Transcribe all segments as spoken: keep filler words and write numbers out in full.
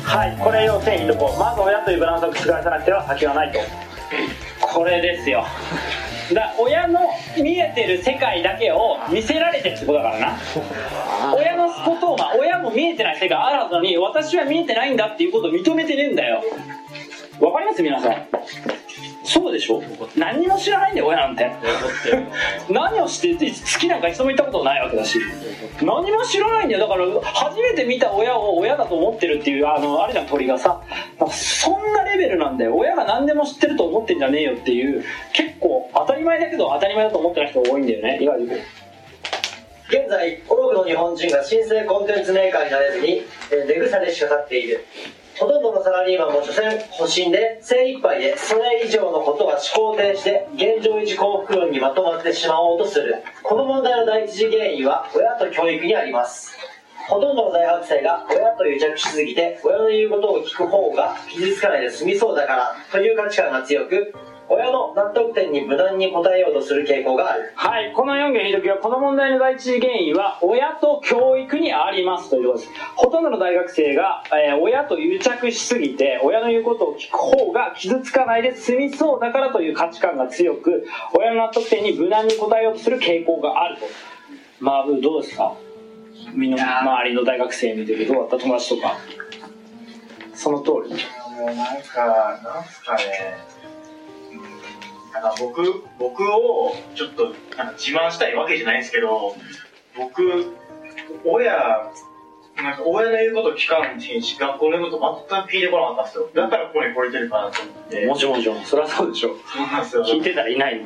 はい、これ要点いいとこ。まず親というブランドを覆さなくては先はないと。これですよ。だ親の見えてる世界だけを見せられてるってことだからな。親のことを、まあ、親も見えてない世界あるはずのに、私は見えてないんだっていうことを認めてねえんだよ。わかります皆さん。そうでしょ。何にも知らないんだよ親なんて。何をして好きなんか一度も言ったことないわけだし、何も知らないんだよ。だから初めて見た親を親だと思ってるっていう、あのあれじゃん鳥がさ、そんなレベルなんだよ。親が何でも知ってると思ってんじゃねえよっていう、結構当たり前だけど当たり前だと思ってない人が多いんだよね。意外と現在多くの日本人が新生コンテンツメーカーになれずに出草でしか立っている。ほとんどのサラリーマンも所詮保身で精一杯で、それ以上のことは思考停止で現状維持幸福論にまとまってしまおうとする。この問題の第一次原因は親と教育にあります。ほとんどの大学生が親と癒着しすぎて、親の言うことを聞く方が傷つかないで済みそうだからという価値観が強く、親の納得点に無難に答えようとする傾向がある。 はい、このよんげんひどきは、この問題の第一次原因は親と教育にありますということです。ほとんどの大学生が、えー、親と癒着しすぎて親の言うことを聞く方が傷つかないで済みそうだからという価値観が強く、親の納得点に無難に答えようとする傾向があると。まあどうですか、みんな周りの大学生見てる、どうだった、友達とか。その通り。 もうなんかなんすかね、なんか僕僕をちょっとなんか自慢したいわけじゃないんですけど、僕親なんか親の言うこと聞かんし、学校の言うこと全く聞いてこなかったんですよ。だからここに来れてるかなと思って。 もちろんもちろん、そりゃそうでしょ。 そうなんですよ。 聞いてたらいないの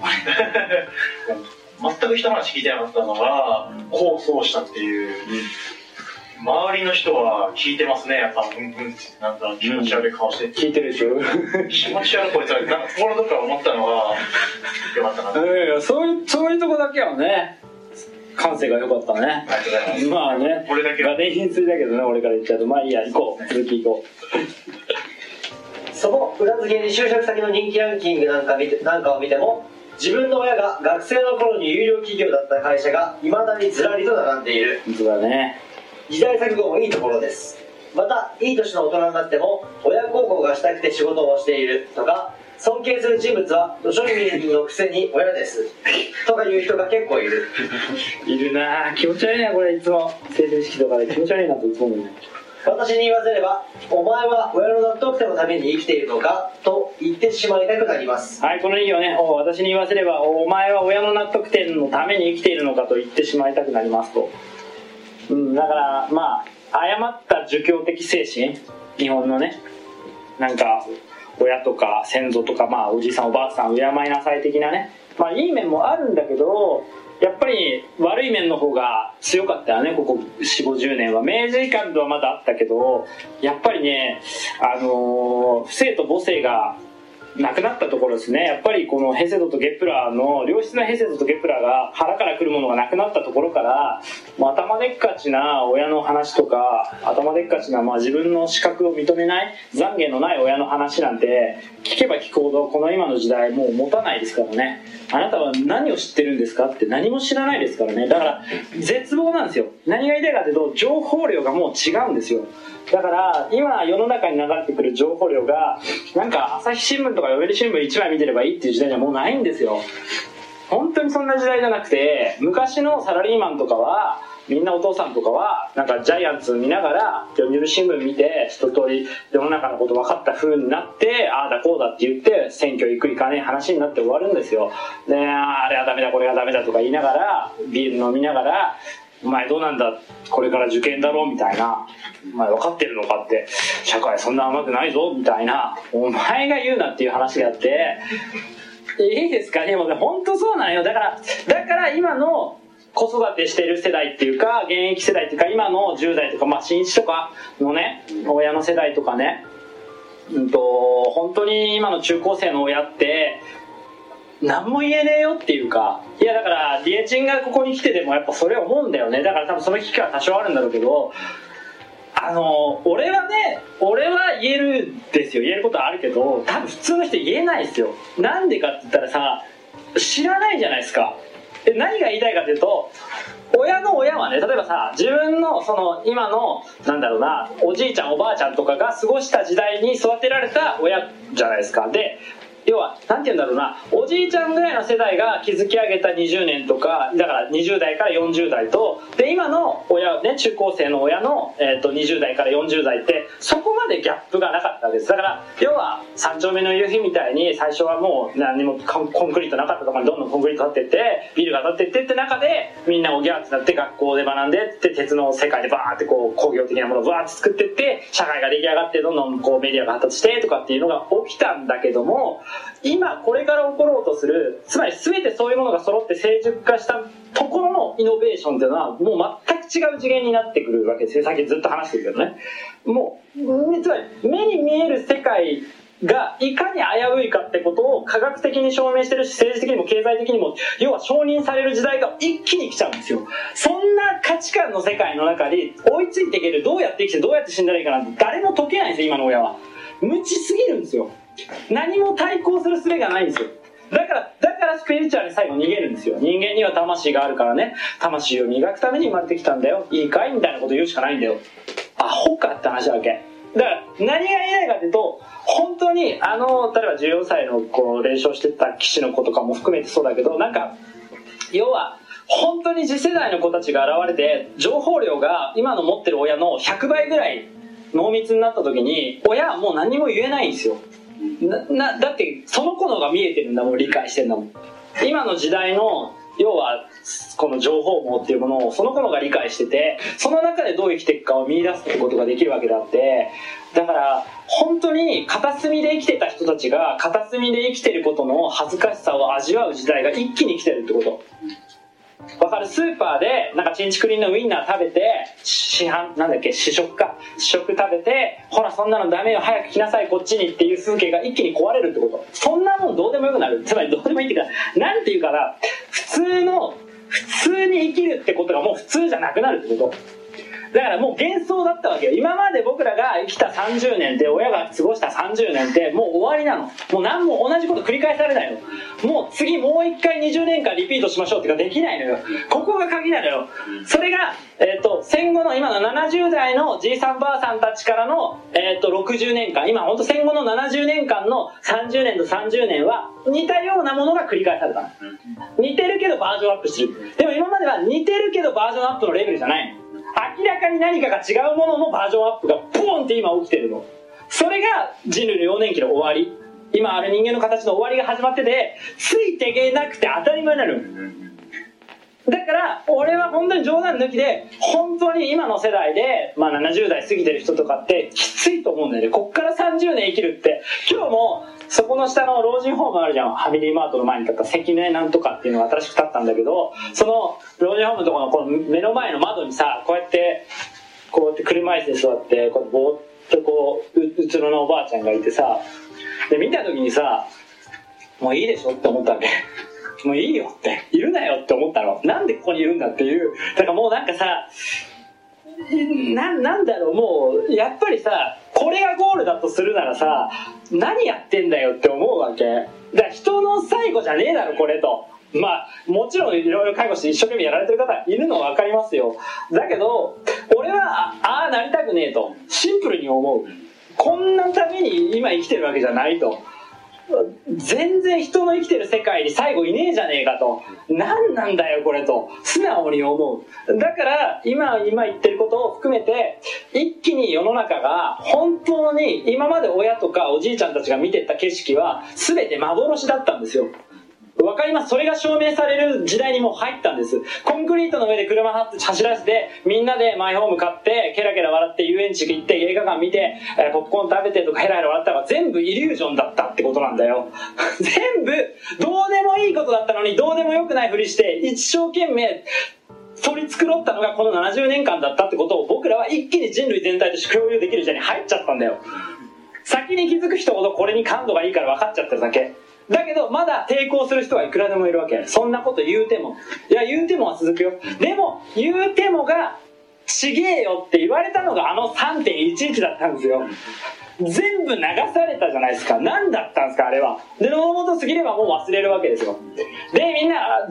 全く人の話聞いてなかったのが、こうそうしたっていう、うん、周りの人は聞いてますね、やっぱ、うんうんって、なんか気持ち悪い顔してて、 うん、聞いてるでしょ気持ち悪いこいつは、なんか心のどっか思ったのがよかったなと。 いやいや、そういう、そういうとこだけはね、感性が良かったね。 ありがとうございます。 まあね、 これだけはが電品ついだけどね、俺から言っちゃうと、まあいいや、行こう、続き行こう。その裏付けに就職先の人気ランキングなんか見て、なんかを見ても、自分の親が学生の頃に有料企業だった会社が未だにずらりと並んでいる。 本当だね。 時代錯誤もいいところです。またいい年の大人になっても親孝行がしたくて仕事をしているとか、尊敬する人物は図書人のくせに親ですとかいう人が結構いるいるなぁ、気持ち悪いな、これいつも成人式とかで気持ち悪いなといつも思うね。 私に言わせれば、お前は親の納得点のために生きているのかと言ってしまいたくなります。 はい、この意義をね、私に言わせれば、お前は親の納得点のために生きているのかと言ってしまいたくなりますと。うん、だからまあ誤った儒教的精神、日本のね、なんか親とか先祖とか、まあおじいさんおばあさん敬いなさい的なね、まあいい面もあるんだけど、やっぱり悪い面の方が強かったよね、ここよんじゅうごじゅうねんは。明治以下ではまだあったけど、やっぱりね、あのー、不正と母性がなくなったところですね。やっぱりこのヘセドとゲプラーの良質なヘセドとゲプラーが腹から来るものがなくなったところから、もう頭でっかちな親の話とか、頭でっかちな、まあ、自分の資格を認めない懺悔のない親の話なんて聞けば聞くほどこの今の時代もう持たないですからね。あなたは何を知ってるんですかって何も知らないですからね。だから絶望なんですよ。何が言いたいかというと、情報量がもう違うんですよ。だから今世の中に流れてくる情報量が、なんか朝日新聞とか読売新聞いちまい見てればいいっていう時代じゃもうないんですよ。本当にそんな時代じゃなくて、昔のサラリーマンとかはみんなお父さんとかはなんかジャイアンツ見ながら読売新聞見て一通り世の中のこと分かった風になって、ああだこうだって言って選挙行く行かねえ話になって終わるんですよ。で、あれはダメだこれはダメだとか言いながらビール飲みながら、お前どうなんだこれから受験だろみたいな、お前分かってるのかって社会そんな甘くないぞみたいな、お前が言うなっていう話であって、いいですかね。もう本当そうなんよ。だからだから今の子育てしてる世代っていうか現役世代っていうか、今のじゅう代とか、まあ新一とかのね親の世代とかね、うんと本当に今の中高生の親って何も言えねえよっていうか、いやだからリエチンがここに来てでもやっぱそれ思うんだよね。だから多分その危機は多少あるんだろうけど、あの俺はね俺は言えるんですよ。言えることはあるけど、多分普通の人言えないですよ。なんでかって言ったらさ、知らないじゃないですか。 で何が言いたいかというと、親の親はね、例えばさ、自分のその今のなんだろうな、おじいちゃんおばあちゃんとかが過ごした時代に育てられた親じゃないですか。で要はなんて言うんだろうな、おじいちゃんぐらいの世代が築き上げたにじゅうねんとかだから、にじゅう代からよんじゅう代と、で今の親ね、中高生の親の、えー、とにじゅう代からよんじゅう代ってそこまでギャップがなかったわけです。だから要は三丁目の夕日みたいに最初はもう何もコンクリートなかったところにどんどんコンクリート建ってってビルが建ってってって中でみんなおぎゃーってなって学校で学んでって鉄の世界でバーってこう工業的なものをバーって作ってって社会が出来上がってどんどんこうメディアが発達してとかっていうのが起きたんだけども、今これから起ころうとする、つまり全てそういうものが揃って成熟化したところのイノベーションっていうのはもう全く違う次元になってくるわけですよ。さっきずっと話してるけどね、もうつまり目に見える世界がいかに危ういかってことを科学的に証明してるし、政治的にも経済的にも要は承認される時代が一気に来ちゃうんですよ。そんな価値観の世界の中に追いついていける、どうやって生きてどうやって死んだらいいかなんて誰も解けないんですよ。今の親は無知すぎるんですよ。何も対抗する術がないんですよ。だからだからスピリチュアルに最後逃げるんですよ。人間には魂があるからね、魂を磨くために生まれてきたんだよ、いいかいみたいなこと言うしかないんだよ。アホかって話だわけだから。何が言えないかというと、本当にあの例えばじゅうよんさいのこう練習してた騎士の子とかも含めてそうだけど、なんか要は本当に次世代の子たちが現れて情報量が今の持ってる親のひゃくばいぐらい濃密になった時に親はもう何も言えないんですよ。ななだってその子のが見えてるんだもん、理解してるんだもん。今の時代の要はこの情報網っていうものをその子のが理解してて、その中でどう生きていくかを見出すってことができるわけであって、だから本当に片隅で生きてた人たちが片隅で生きてることの恥ずかしさを味わう時代が一気に来てるってこと。わかる？スーパーでなんかチンチクリンのウインナー食べて、市販なんだっけ試食か試食食べて、ほらそんなのダメよ早く来なさいこっちにっていう風景が一気に壊れるってこと。そんなもんどうでもよくなる。つまりどうでもいいっていうか、なんていうかな、普通の普通に生きるってことがもう普通じゃなくなるってこと。だからもう幻想だったわけよ。今まで僕らが生きたさんじゅうねんって、親が過ごしたさんじゅうねんってもう終わりなの。もう何も同じこと繰り返されないの。もう次もう一回にじゅうねんかんリピートしましょうっていうかできないのよ。ここが鍵なのよ。それが、えー、と戦後の今のななじゅう代のじいさんばあさんたちからの、えー、とろくじゅうねんかん、今本当戦後のななじゅうねんかんのさんじゅうねんとさんじゅうねんは似たようなものが繰り返されたの。似てるけどバージョンアップしてる。でも今までは似てるけどバージョンアップのレベルじゃないの。明らかに何かが違うもののバージョンアップがポーンって今起きてるの。それが人類の幼年期の終わり、今ある人間の形の終わりが始まってて、ついていけなくて当たり前になる。だから俺は本当に冗談抜きで、本当に今の世代で、まあ、ななじゅう代過ぎてる人とかってきついと思うんだよね。こっからさんじゅうねん生きるって。今日もそこの下の老人ホームあるじゃん、ファミリーマートの前に立った関根なんとかっていうのが新しく立ったんだけど、その老人ホームのところのこの目の前の窓にさ、こうやってこうやって車椅子で座ってこうぼーっとこううつろのおばあちゃんがいてさ、で見た時にさ、もういいでしょって思ったわけ。もういいよって、いるなよって思ったの。なんでここにいるんだっていう。だからもうなんかさ、な, なんだろうもうやっぱりさ、これがゴールだとするならさ、何やってんだよって思うわけだから。人の最後じゃねえだろこれと。まあもちろんいろいろ介護して一生懸命やられてる方いるのは分かりますよ。だけど俺はああなりたくねえとシンプルに思う。こんなために今生きてるわけじゃないと。全然人の生きてる世界に最後いねえじゃねえかと、何なんだよこれと素直に思う。だから今今言ってることを含めて、一気に世の中が本当に今まで親とかおじいちゃんたちが見てた景色は全て幻だったんですよ。わかります。それが証明される時代にもう入ったんです。コンクリートの上で車走らせて、みんなでマイホーム買ってケラケラ笑って遊園地行って映画館見て、えー、ポップコーン食べてとかヘラヘラ笑ったのが全部イリュージョンだったってことなんだよ。全部どうでもいいことだったのに、どうでもよくないふりして一生懸命取り繕ったのがこのななじゅうねんかんだったってことを、僕らは一気に人類全体として共有できる時代に入っちゃったんだよ。先に気づく人ほどこれに感度がいいから分かっちゃってるだけだけど、まだ抵抗する人はいくらでもいるわけ。そんなこと言うても、いや言うてもは続くよ。でも言うてもがちげえよって言われたのがあの さんてんいちいち だったんですよ。全部流されたじゃないですか。何だったんですかあれは。で、野本過ぎればもう忘れるわけですよ。で、みんな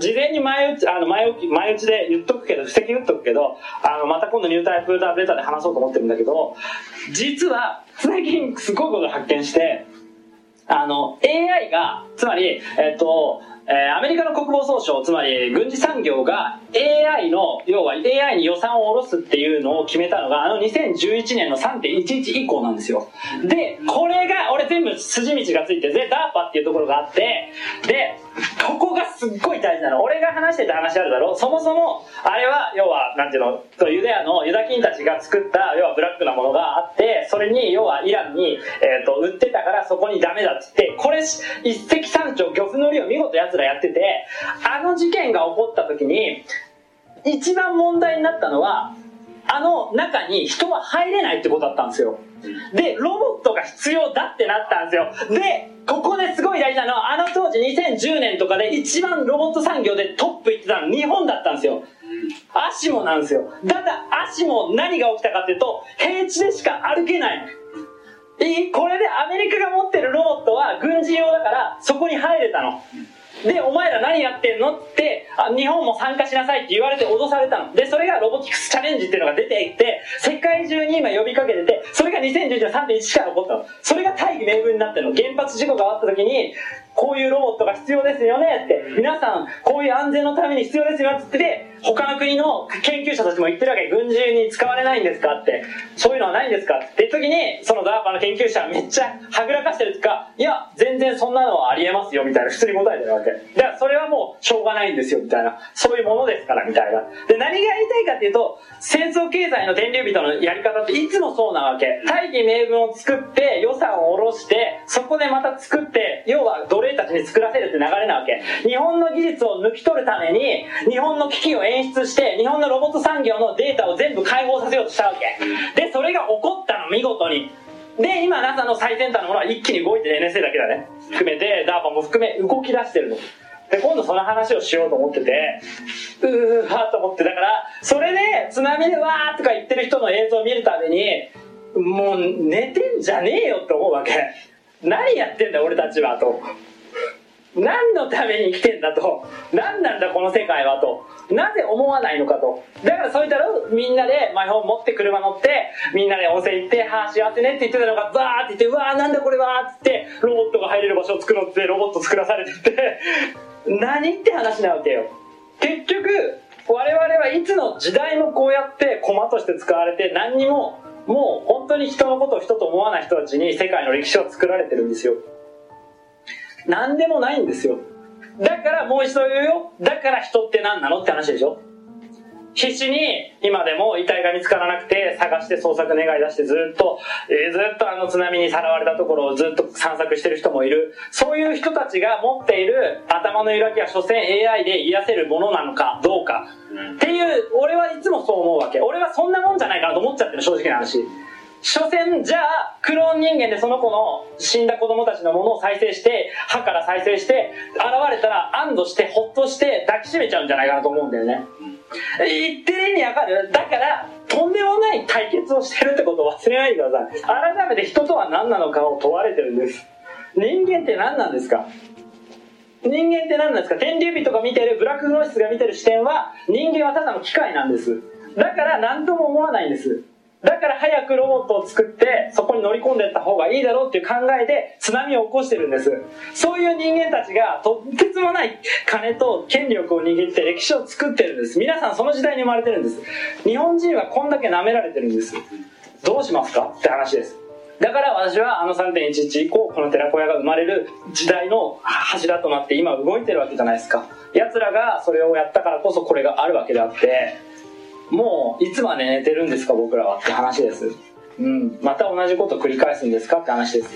事前に前打ちあの前置き前打ちで言っとくけど、布石打っとくけど、あのまた今度ニュータイプラブレターで話そうと思ってるんだけど、実は最近すごいことを発見して、あの エーアイ がつまりえっとえー、アメリカの国防総省、つまり軍事産業が エーアイ の要は エーアイ に予算を下ろすっていうのを決めたのがあのにせんじゅういちねんの さんてんいちいち 以降なんですよ。でこれが俺全部筋道がついて、で ダーパ っていうところがあって、でここがすっごい大事なの。俺が話してた話あるだろ。そもそもあれは要はなんていうの、ユダヤのユダキンたちが作った要はブラックなものがあって、それに要はイランに、えー、と売ってたからそこにダメだっつって、これ一石三鳥漁夫の利を見事やつらやってて、あの事件が起こった時に一番問題になったのはあの中に人は入れないってことだったんですよ。でロボットが必要だってなったんですよ。でここですごい大事なのは、あの当時にせんじゅうねんとかで一番ロボット産業でトップいってたの日本だったんですよ。アシモなんですよ。ただアシモ何が起きたかっていうと、平地でしか歩けない。これでアメリカが持ってるロボットは軍事用だからそこに入れたので、お前ら何やってんのってあ日本も参加しなさいって言われて脅されたので、それがロボティクスチャレンジっていうのが出ていって世界中に今呼びかけてて、それがにせんじゅういちねん さんてんいち から起こったの。それが大義名分になってるの。原発事故があった時にこういうロボットが必要ですよねって、皆さんこういう安全のために必要ですよって言ってて、他の国の研究者たちも言ってるわけ。軍事に使われないんですかって、そういうのはないんですかって言った時に、その ダーパ の研究者はめっちゃはぐらかしてるっていうか、いや全然そんなのはありえますよみたいな普通に答えてるわけ。だからそれはもうしょうがないんですよみたいな、そういうものですからみたいな。で何が言いたいかっていうと、戦争経済の電流人のやり方っていつもそうなわけ。大義名分を作って予算を下ろして、そこでまた作って、要は奴隷たちに作らせるって流れなわけ。日本の技術を抜き取るために日本の危機を演出して、日本のロボット産業のデータを全部解放させようとしたわけで、それが起こったの見事に。で今 ナサ の最先端のものは一気に動いてる。 エヌエスエー だけだね含めて ダーパ も含め動き出してるので、今度その話をしようと思ってて、うーわーと思って、だからそれで津波でわーとか言ってる人の映像を見るためにもう寝てんじゃねえよって思うわけ。何やってんだ俺たちはと、何のために生きてんだと、何なんだこの世界はと、なぜ思わないのかと。だからそういったらみんなでマイホーム持って車乗ってみんなで温泉行って、はあ幸せねって言ってたのがバーって言って、うわーなんだこれはーってロボットが入れる場所を作ろうってロボット作らされてって何って話なわけよ。結局我々はいつの時代もこうやって駒として使われて、何にももう本当に人のことを人と思わない人たちに世界の歴史は作られてるんですよ。何でもないんですよ。だからもう一度言うよ、だから人って何なのって話でしょ。必死に今でも遺体が見つからなくて探して捜索願い出してずっと、えー、ずっとあの津波にさらわれたところをずっと散策してる人もいる。そういう人たちが持っている頭の揺らぎは所詮 エーアイ で癒せるものなのかどうかっていう、俺はいつもそう思うわけ。俺はそんなもんじゃないかなと思っちゃってる、正直な話。所詮じゃあクローン人間でその子の死んだ子供たちのものを再生して歯から再生して現れたら安堵してホッとして抱きしめちゃうんじゃないかなと思うんだよね。言ってる意味わかる？だからとんでもない対決をしてるってことを忘れないでください。改めて人とは何なのかを問われてるんです。人間って何なんですか？人間って何なんですか？天竜人が見てる、ブラックフローシスが見てる視点は、人間はただの機械なんです。だから何とも思わないんです。だから早くロボットを作ってそこに乗り込んでいった方がいいだろうっていう考えで津波を起こしてるんです。そういう人間たちがとてつもない金と権力を握って歴史を作ってるんです。皆さんその時代に生まれてるんです。日本人はこんだけ舐められてるんです。どうしますかって話です。だから私はあの さんてんいちいち 以降この寺子屋が生まれる時代の柱となって今動いてるわけじゃないですか。奴らがそれをやったからこそこれがあるわけであって、もういつまで寝てるんですか僕らはって話です。うん、また同じこと繰り返すんですかって話です。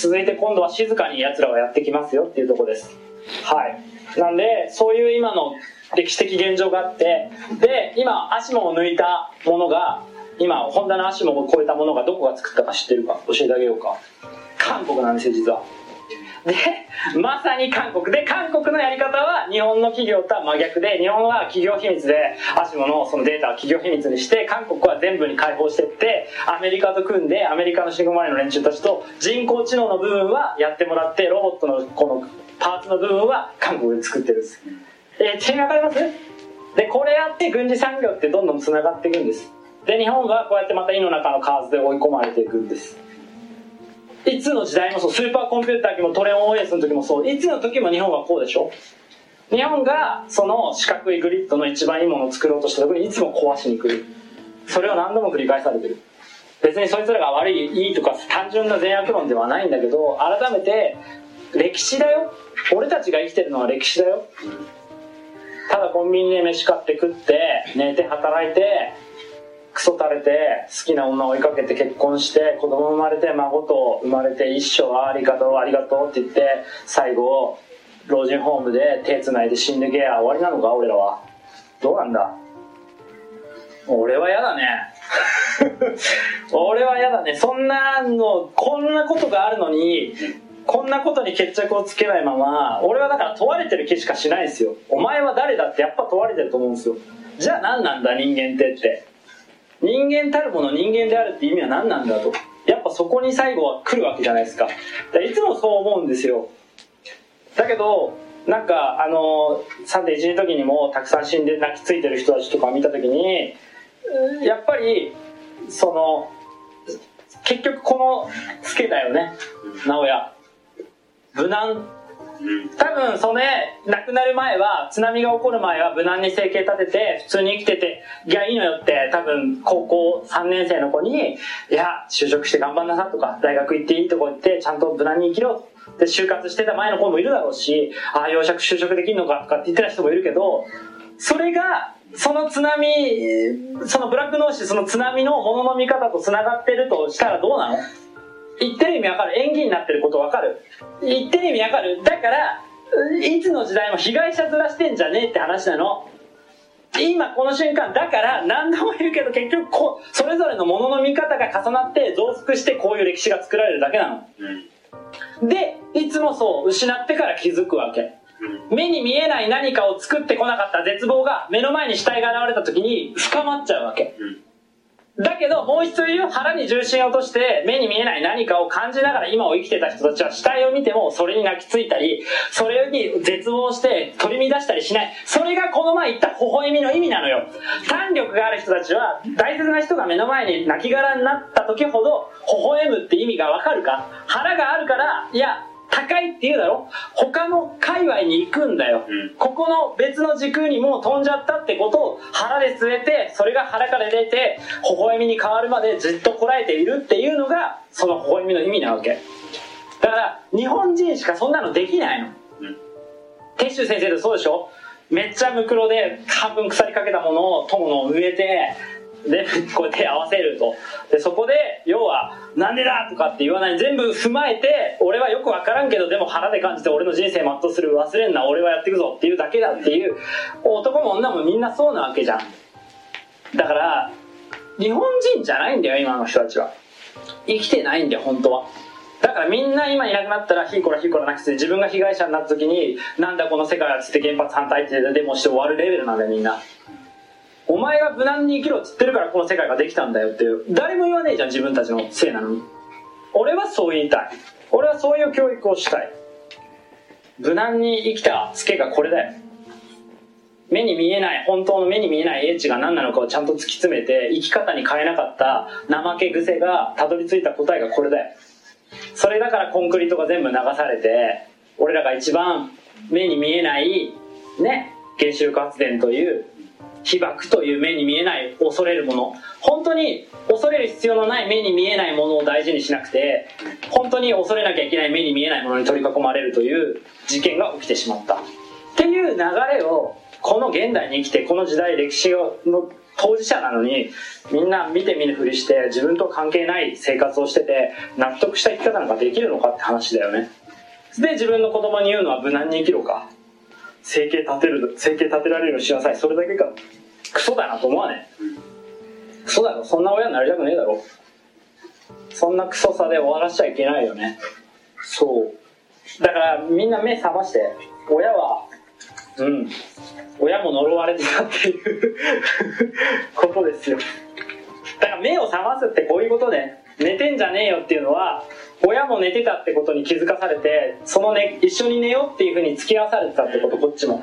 続いて今度は静かに奴らはやってきますよっていうところです。はい。なんでそういう今の歴史的現状があって、で今アシモを抜いたものが、今ホンダのアシモを超えたものがどこが作ったか知ってるか教えてあげようか。韓国なんですよ実は。でまさに韓国で、韓国のやり方は日本の企業とは真逆で、日本は企業秘密でアシモのそのデータを企業秘密にして、韓国は全部に開放していってアメリカと組んで、アメリカのシグマリの連中たちと人工知能の部分はやってもらって、ロボットのこのパーツの部分は韓国で作ってるんです。 えー、違い分かります？でこれやって軍事産業ってどんどんつながっていくんです。で日本はこうやってまた井の中の蛙で追い込まれていくんです。いつの時代もそう、スーパーコンピューター機もトレオン オーエス の時もそう、いつの時も日本はこうでしょ。日本がその四角いグリッドの一番いいものを作ろうとした時にいつも壊しに来る。それを何度も繰り返されてる。別にそいつらが悪いいいとか単純な善悪論ではないんだけど、改めて歴史だよ。俺たちが生きてるのは歴史だよ。ただコンビニで飯買って食って寝て働いてクソ垂れて好きな女を追いかけて結婚して子供生まれて孫と生まれて一生ありがとうありがとうって言って最後老人ホームで手つないで死んでけや終わりなのか。俺らはどうなんだ。俺は嫌だね俺は嫌だね。そんなのこんなことがあるのにこんなことに決着をつけないまま、俺はだから問われてる気しかしないですよ。お前は誰だってやっぱ問われてると思うんですよ。じゃあ何なんだ人間ってって人間たるもの人間であるって意味は何なんだと、やっぱそこに最後は来るわけじゃないですか。いつもそう思うんですよ。だけどなんかあの さんてんいち の時にもたくさん死んで泣きついてる人たちとかを見た時にやっぱりその結局このツケだよね。直哉無難、多分それ亡くなる前は津波が起こる前は無難に生計立てて普通に生きてていやいいのよって多分高校さんねん生の子にいや就職して頑張んなさとか大学行っていいとこ行ってちゃんと無難に生きろで就活してた前の子もいるだろうし、ああ養殖就職できるのかとかって言ってた人もいるけど、それがその津波そのブラックノーシーその津波のものの見方とつながってるとしたらどうなの。言ってる意味わかる。演技になってることわかる。言ってる意味わかる。だからいつの時代も被害者ずらしてんじゃねえって話なの。今この瞬間だから何度も言うけど結局こそれぞれのものの見方が重なって増幅してこういう歴史が作られるだけなの、うん、でいつもそう失ってから気づくわけ。目に見えない何かを作ってこなかった絶望が目の前に死体が現れた時に深まっちゃうわけ、うん、だけどもう一度言う、腹に重心を落として目に見えない何かを感じながら今を生きてた人たちは死体を見てもそれに泣きついたりそれに絶望して取り乱したりしない。それがこの前言った微笑みの意味なのよ。胆力がある人たちは大切な人が目の前に亡骸になった時ほど微笑むって意味がわかるか。腹があるからいや高いって言うだろ。他の界隈に行くんだよ、うん、ここの別の時空にもう飛んじゃったってことを腹で据えてそれが腹から出て微笑みに変わるまでずっとこらえているっていうのがその微笑みの意味なわけだから、日本人しかそんなのできないの、うん、鉄舟先生ってそうでしょ。めっちゃムクロで半分腐りかけたものを友の植えてでこうやって合わせると。でそこで要はなんでだとかって言わない、全部踏まえて俺はよく分からんけどでも腹で感じて俺の人生全うする、忘れんな俺はやっていくぞっていうだけだっていう、男も女もみんなそうなわけじゃん。だから日本人じゃないんだよ今の人たちは。生きてないんだよ本当は。だからみんな今いなくなったらヒーコラヒーコラなくて自分が被害者になった時になんだこの世界はつって原発反対ってデモして終わるレベルなんだよみんな。お前が無難に生きろっつってるからこの世界ができたんだよっていう誰も言わねえじゃん自分たちのせいなのに。俺はそう言いたい。俺はそういう教育をしたい。無難に生きたツケがこれだよ。目に見えない本当の目に見えない英知が何なのかをちゃんと突き詰めて生き方に変えなかった怠け癖がたどり着いた答えがこれだよ。それだからコンクリートが全部流されて俺らが一番目に見えないね原子力発電という被爆という目に見えない恐れるもの、本当に恐れる必要のない目に見えないものを大事にしなくて本当に恐れなきゃいけない目に見えないものに取り囲まれるという事件が起きてしまったっていう流れをこの現代に生きてこの時代歴史の当事者なのにみんな見て見ぬふりして自分と関係ない生活をしてて納得した生き方なんかできるのかって話だよね。で自分の子供に言うのは無難に生きろか生計立てる生計立てられるようにしなさい、それだけか。クソだなと思わねえ。クソだろ、そんな親になりたくねえだろ。そんなクソさで終わらしちゃいけないよね。そうだからみんな目覚まして、親はうん親も呪われてたっていうことですよ。だから目を覚ますってこういうことで、寝てんじゃねえよっていうのは親も寝てたってことに気づかされて、その、ね、一緒に寝ようっていう風に付き合わされてたってこと。こっちも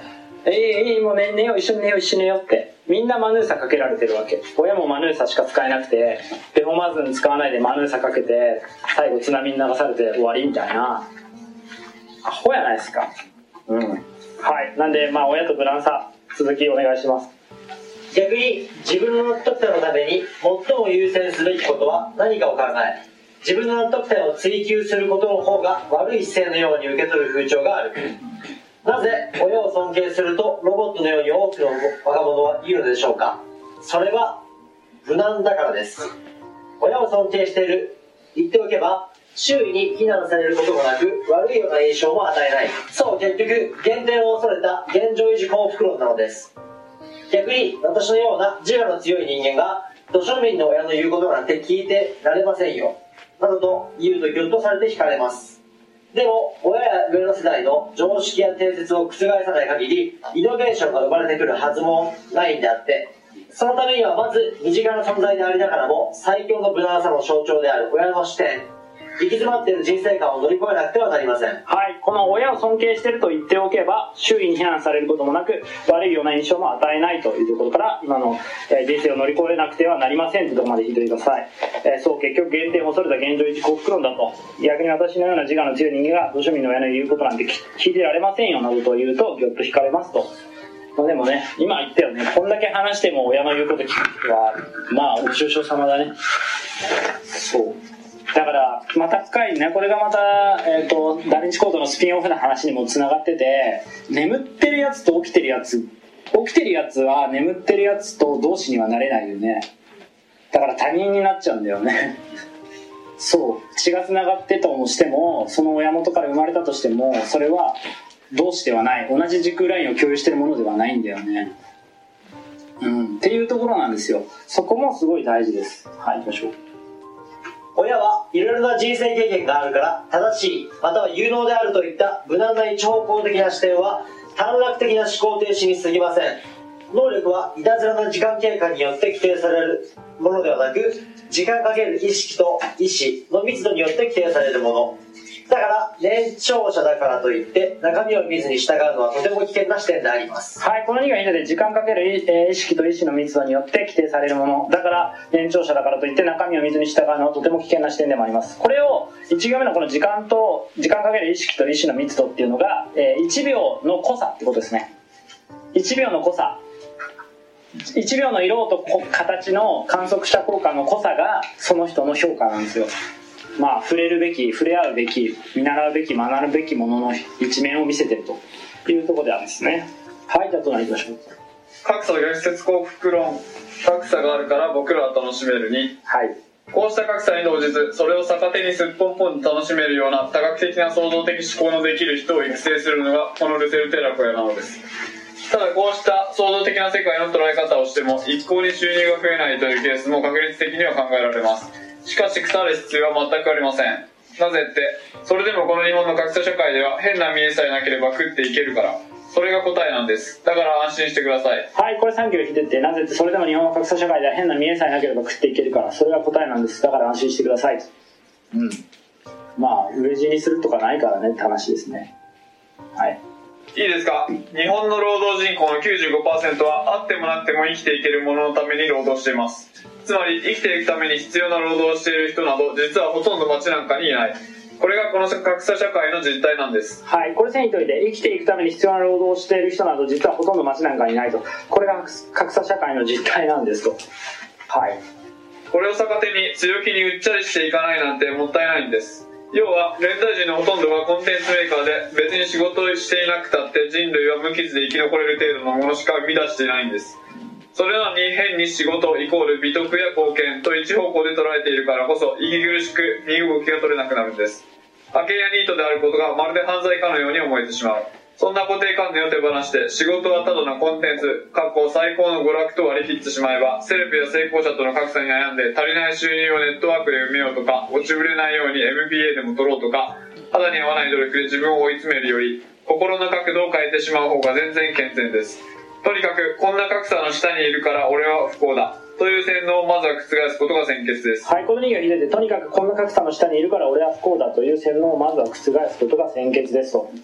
えいいいもう、ね、寝よう一緒に寝よう一緒に寝ようってみんなマヌーサかけられてるわけ。親もマヌーサしか使えなくてベホマズン使わないでマヌーサかけて最後津波に流されて終わりみたいなアホやないですか。うんはいなんでまあ親と無難さ続きお願いします。 逆に自分の納得点のために最も優先すべきことは何かを考え自分の納得点を追求することの方が悪い姿勢のように受け取る風潮がある。なぜ親を尊敬するとロボットのように多くの若者は言うのでしょうか。それは無難だからです。親を尊敬している言っておけば周囲に非難されることもなく悪いような印象も与えない。そう結局減点を恐れた現状維持幸福論なのです。逆に私のような自我の強い人間が土庶民の親の言うことなんて聞いてられませんよなどと言うとぎょっとされて惹かれます。でも親や上の世代の常識や定説を覆さない限りイノベーションが生まれてくるはずもないんであってそのためにはまず身近な存在でありながらも最強の無難さの象徴である親の視点行き詰まっている人生観を乗り越えなくてはなりません。 はい、この親を尊敬していると言っておけば周囲に非難されることもなく悪いような印象も与えないというところから今の、えー、人生を乗り越えなくてはなりませんというところまで聞いてください。えー、そう結局減点を恐れた現状維持幸福論だと逆に私のような自我の強い人間が土庶民の親の言うことなんて聞いてられませんよなどと言うとぎょっと惹かれますと。まあ、でもね今言ったよねこんだけ話しても親の言うこと聞く人はまあお少々様だね。そうだからまた深いねこれがまた、えー、とダヴィンチコードのスピンオフの話にもつながってて眠ってるやつと起きてるやつ起きてるやつは眠ってるやつと同志にはなれないよね。だから他人になっちゃうんだよねそう血がつながってともしてもその親元から生まれたとしてもそれは同志ではない同じ時空ラインを共有してるものではないんだよね。うんっていうところなんですよ。そこもすごい大事です。はい行きましょう。 親はいろいろな人生経験があるから正しいまたは有能であるといった無難な一方向的な視点は短絡的な思考停止に過ぎません。能力はいたずらな時間経過によって規定されるものではなく時間かける意識と意志の密度によって規定されるものだから年長者だからといって中身を見ずに従うのはとても危険な視点であります。 はいこのにがヒントで時間かける意識と意志の密度によって規定されるものだから年長者だからといって中身を見ずに従うのはとても危険な視点でもあります。これをいち行目のこの時間と時間かける意識と意志の密度っていうのが、えー、いちびょうの濃さってことですね。いちびょうの濃さいちびょうの色と形の観測者効果の濃さがその人の評価なんですよ。まあ触れるべき触れ合うべき見習うべき学ぶべきものの一面を見せているというところであるんですね。はいじゃあ隣行きましょう。 格差逆説幸福論格差があるから僕らは楽しめるに、 はい、 こうした格差に同日それを逆手にすっぽんぽんと楽しめるような多角的な創造的思考のできる人を育成するのがこのルセルテラコヤなのです。ただこうした創造的な世界の捉え方をしても一向に収入が増えないというケースも確率的には考えられます。しかし腐る必要は全くありません。なぜってそれでもこの日本の格差社会では変な見えさえなければ食っていけるからそれが答えなんです。だから安心してください。 はいこれさん行引いてってなぜってそれでも日本の格差社会では変な見えさえなければ食っていけるからそれが答えなんです。だから安心してくださいと。うんまあ飢え死にするとかないからねって話ですね。はいいいですか。日本の労働人口の きゅうじゅうごパーセント はあってもなくても生きていけるもののために労働しています。つまり生きていくために必要な労働をしている人など実はほとんど街なんかにいない。これがこの格差社会の実態なんです。 はいこれ線にといて生きていくために必要な労働をしている人など実はほとんど街なんかにいないと。これが格差社会の実態なんですと。はいこれを逆手に強気にうっちゃりしていかないなんてもったいないんです。要は連帯人のほとんどがコンテンツメーカーで別に仕事をしていなくたって人類は無傷で生き残れる程度のものしか生み出していないんです。それなのに変に仕事イコール美徳や貢献と一方向で捉えているからこそ息苦しく身動きが取れなくなるんです。明けやニートであることがまるで犯罪かのように思えてしまう。そんな固定観念を手放して仕事はただのコンテンツ過去最高の娯楽と割り切ってしまえばセレブや成功者との格差に悩んで足りない収入をネットワークで埋めようとか落ちぶれないように エムビーエー でも取ろうとか肌に合わない努力で自分を追い詰めるより心の角度を変えてしまう方が全然健全です。とにかくこんな格差の下にいるから俺は不幸だという洗脳をまずは覆すことが先決です。 はいこのにが引いててとにかくこんな格差の下にいるから俺は不幸だという洗脳をまずは覆すことが先決ですと。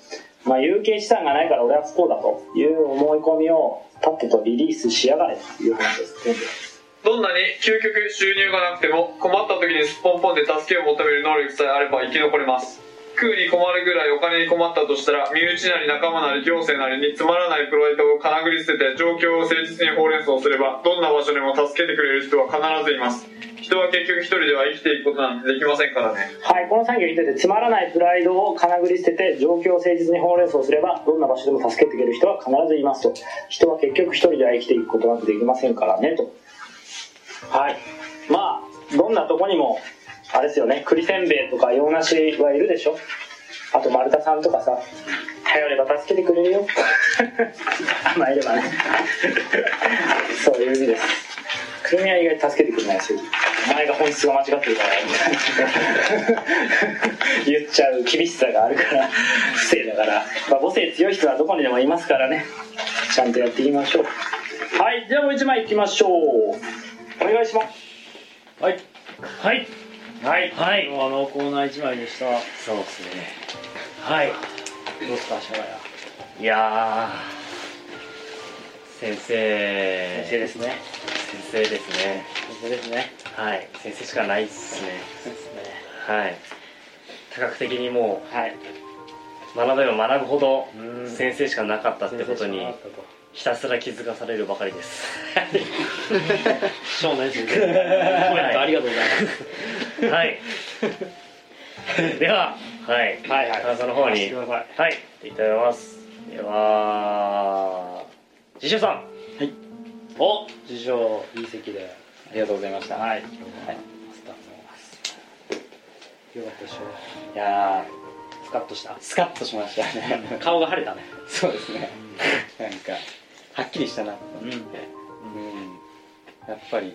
まあ、有形資産がないから俺は不幸だという思い込みをたってとリリースしやがれという話です。 どんなに究極収入がなくても困った時にすっぽんぽんで助けを求める能力さえあれば生き残れます。食うに困るぐらいお金に困ったとしたら、身内なり仲間なり行政なりにつまらないプライドをかなぐり捨てて状況を誠実にほうれん草すれば、どんな場所でも助けてくれる人は必ずいます。人は結局一人では生きていくことなんてできませんからね。 はい、この産業についてつまらないプライドをかなぐり捨てて状況を誠実にほうれん草すれば、どんな場所でも助けてくれる人は必ずいますと。人は結局一人では生きていくことなんてできませんからねと。はい、まあどんなとこにもあれですよね、栗せんべいとか洋梨はいるでしょ。あと丸太さんとかさ、頼れば助けてくれるよまあいればねそういう意味です。君は意外と助けてくれないし、お前が本質が間違ってるから言っちゃう厳しさがあるから不正だから、まあ、母性強い人はどこにでもいますからね、ちゃんとやっていきましょう。はい、じゃあもう一枚いきましょう。お願いします。はいはいはいはい、濃厚な一枚でした。 そうですね。 はい、どうですか、シャガヤ。 いやー、先生先生ですね。 先生ですね。 先生ですね。 はい、先生しかないっすね。 そうですね。 はい。多角的にもはい、 う学べば学ぶほどうん先生しかなかったってことに先生しかなかったとひたすら気づかされるばかりです。 少年先生、コメントありがとうございます。 はい。では、はい、 はいはい、 感想の方に、 ください。 はい、いただきます。では、自称さん。 はい。お、受賞いい席でありがとうございました。はい。はい、マスターのよかったでしょう。 いやスカッとした。 ースカッとしましたね顔が晴れたね。 そうですね、なんかはっきりしたなと思って、 うんうん、やっぱり、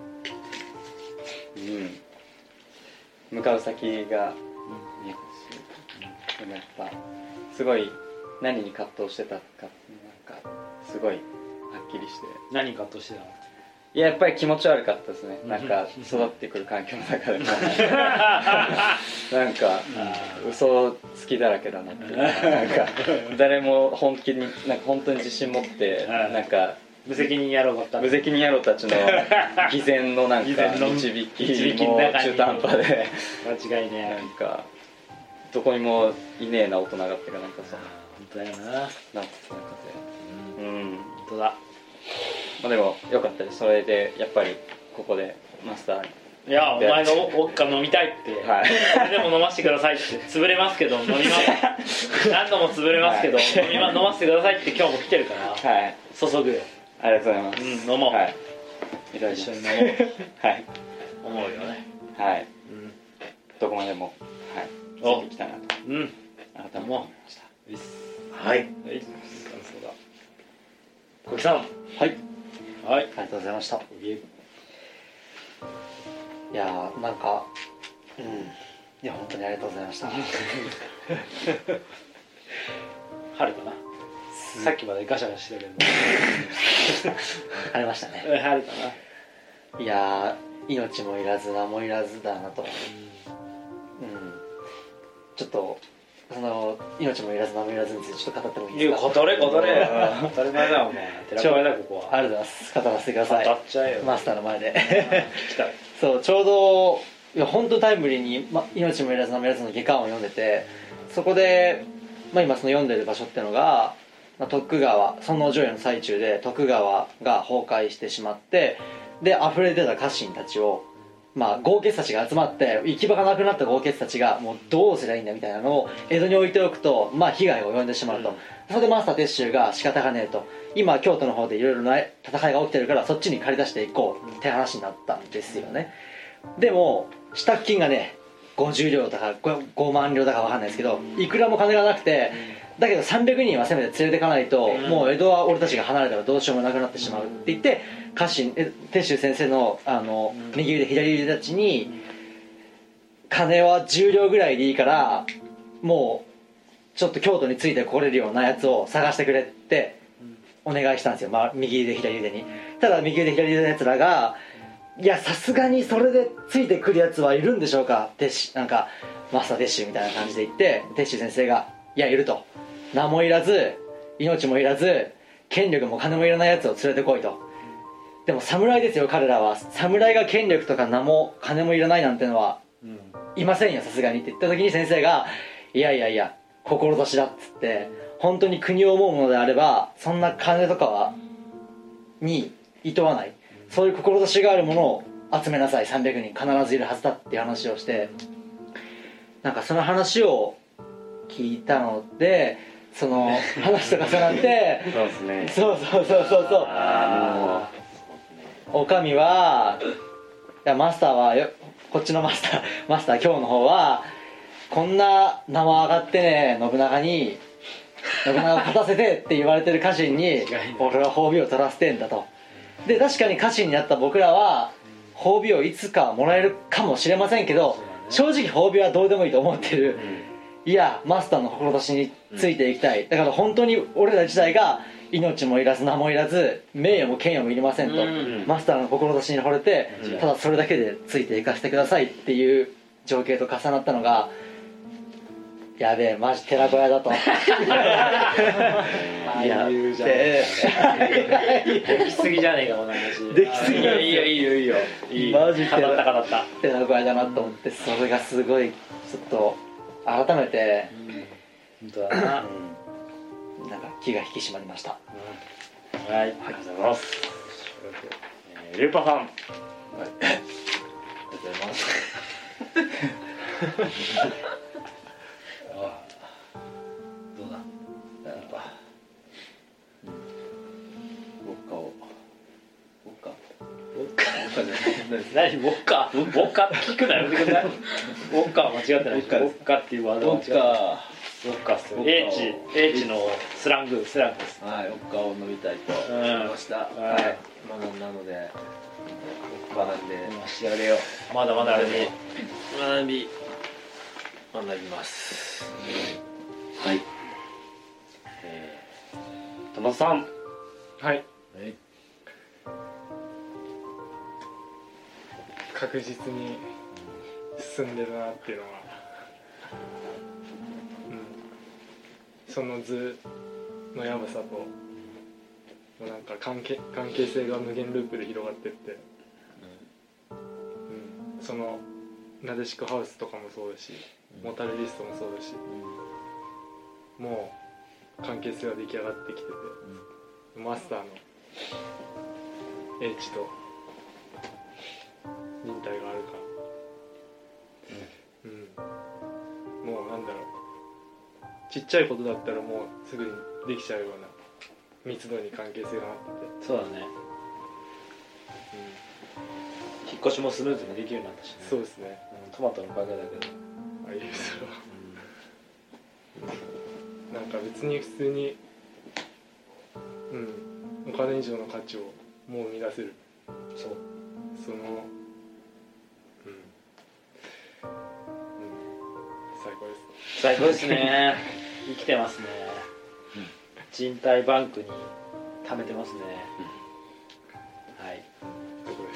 うん、向かう先が見えたし、でもやっぱすごい何に葛藤してたかなんかすごいはっきりして、 何かとしてたの。 いややっぱり気持ち悪かったですね。なんか育ってくる環境の中でもなんか嘘つきだらけだなっていうか、なんか誰も本気になんか本当に自信持ってなんか無責任野郎ばっか無責任野郎たちの偽善のなんか導きも中途半端で間違いね。 なんかどこにもいねえな大人がってかなんかさ、 本当だよな。 なんかなんかで、うん、 本当だ。 まあでも良かったです。それでやっぱりここでマスターに、 いや、お前のウォッカ飲みたいって、 はい、 それでも飲ませてくださいって、潰れますけど飲みます何度も潰れますけど、はい、飲みま、飲ませてくださいって今日も来てるから、はい、注ぐよ。 ありがとうございます。 うん、飲もう。はい、 いただきます。 一緒に飲もう。 はい。 思うよね。 はい。 うん、 どこまでも、はい、ついていきたいなと。 うん。 改めて思いました。 はい。 はい。感想だ。小木さん。 はい。 はい。 ありがとうございました。いやー、なんか、うん。いや、本当にありがとうございました。 晴れたな。さっきまでガシャガシャしてたけど晴れましたね。 晴れたな。 いやー、命もいらず名もいらずだなと、うん、ちょっとその命もいらず名もいらずについてちょっと語ってもいいですか。 語れ語れ当たり前だよお前。寺子屋だここは。 ありがとうございます。語らせてください。 語っちゃえよマスターの前で聞きたい。 そうちょうどいや本当タイムリーに、ま、命もいらず名もいらずの下巻を読んでて、そこで、まあ、今その読んでる場所ってのが、まあ、徳川尊王攘夷の最中で徳川が崩壊してしまって、で溢れ出た家臣たちを、まあ、豪傑たちが集まって行き場がなくなった豪傑たちがもうどうすりゃいいんだみたいなのを江戸に置いておくと、まあ、被害が及んでしまうと、うん、それでマスター鉄舟が仕方がねえと、今京都の方でいろいろな戦いが起きてるからそっちに借り出していこうって話になったんですよね。でも支度金がねごじゅう両だかごまん両だか分かんないですけど、いくらも金がなくて、だけどさんびゃくにんはせめて連れていかないと、うん、もう江戸は俺たちが離れたらどうしようもなくなってしまうって言って、家臣鉄舟先生の、あの、うん、右腕左腕たちに金はじゅう両ぐらいでいいからもうちょっと京都について来れるようなやつを探してくれってお願いしたんですよ、まあ、右腕左腕に。ただ右腕左腕のやつらが、いやさすがにそれでついてくるやつはいるんでしょうかってなんかマスター鉄舟みたいな感じで言って、鉄舟先生がいやいると、 名もいらず命もいらず権力も金もいらないやつを連れてこいと。でも侍ですよ彼らは。侍が権力とか名も金もいらないなんてのはいませんよさすがにって言った時に先生がいやいやいや志だっつって、本当に国を思うものであればそんな金とかはにいとわない、そういう志があるものを集めなさい、さんびゃくにん必ずいるはずだっていう話をして、なんかその話を聞いたのでその話と重なってそうですね。 そうそうそうそうそうあおかみはいやマスターはよこっちのマスターマスター今日の方はこんな名も上がってね信長に信長を勝たせてって言われてる家臣に俺は褒美を取らせてんだと。で確かに家臣になった僕らは褒美をいつかもらえるかもしれませんけど、正直褒美はどうでもいいと思ってる。いやマスターの志についていきたい。だから本当に俺ら自体が命もいらず名もいらず名誉も権威もいりませんと、マスターの志に惚れてただそれだけでついていかせてくださいっていう情景と重なったのが、やべえマジ寺子屋だといやでできすぎじゃねえかこの話。 できすぎなんですよ。 いいよいいよいいよいい。 マジ語った語った寺子屋だなと思って、それがすごいちょっと改めて本当だな。 なんか気が引き締まりました。 はい、ありがとうございます。えー、リュウパさん。はい、ありがとうございます。ああ、どうだ。やっぱ、ウォッカを、ウォッカ、ウォッカ、ウォッカじゃない。何ウォッカ、ウォッカって聞くなよ。ウォッカは間違ってない。ウォッカっていうワードは間違ってない。ウォッカっすよ。英知、英知のスラング、スラングです。 はい、ウォッカを飲みたいと思いました。はい、まだなので、ウォッカなんで、 してやれよ。まだまだあれに学び、学びます。はい。 えー、トマトさん。 はい。 はい。 確実に進んでるなっていうのは、うん、その図のやばさともうなんか関係関係性が無限ループで広がってって、うん、そのなでしこハウスとかもそうだし、モタレリストもそうだし、もう関係性が出来上がってきてて、マスターの英知と忍耐があるから、うん、もうなんだろう、ちっちゃいことだったらもうすぐにできちゃうような密度に関係性があってて、 そうだね、うん、引っ越しもスムーズにできるようになったしね。 そうですね、 うん、トマトのおかげだけど、 ああいうそれは、うん、なんか別に普通に、うん、お金以上の価値をもう生み出せる、 そうそのうん、うん、最高です。 最高ですね。生きてますね。人体バンクに貯めてますね。はい。 最高です。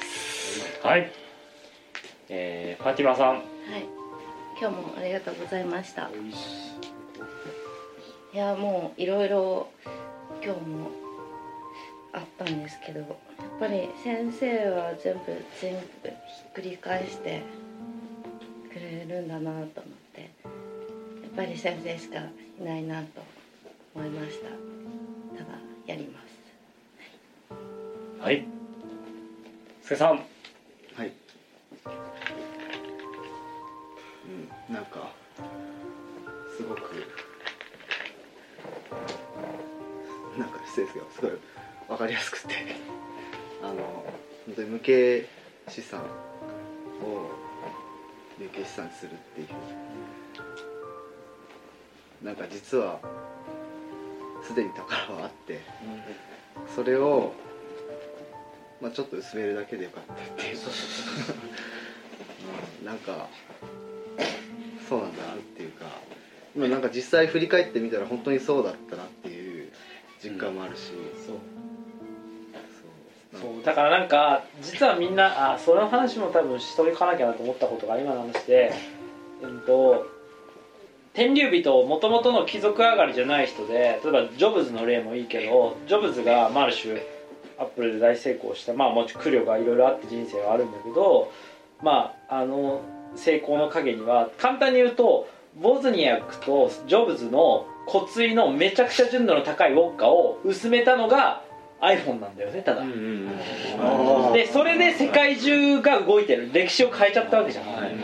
はい。えー、ファティマさん。 はい。今日もありがとうございました。いやもういろいろ今日もあったんですけど、やっぱり先生は全部全部ひっくり返してくれるんだなと思って、やっぱり先生しかいないなと思いました。ただやります。 はい。すけさん。 はい。うん、なんかすごくなんか失礼ですけどすごい分かりやすくてあの本当に無形資産を有形資産にするっていうなんか実はすでに宝はあって、それを、まあ、ちょっと薄めるだけでよかったっていうなんかそうなんだなっていうか、今なんか実際振り返ってみたら本当にそうだったなっていう実感もあるし、うん、そうそうだからなんか実はみんなあその話も多分しといかなきゃなと思ったことが今の話で、えっと天竜人もともとの貴族上がりじゃない人で、例えばジョブズの例もいいけど、ジョブズがまあある種アップルで大成功した、まあもちろん苦慮がいろいろあって人生はあるんだけど、まああの成功の陰には簡単に言うとボズニアックとジョブズの骨髄のめちゃくちゃ純度の高いウォッカを薄めたのが iPhone なんだよね、ただ、うんうんうん、でそれで世界中が動いてる、歴史を変えちゃったわけじゃん、はいはい、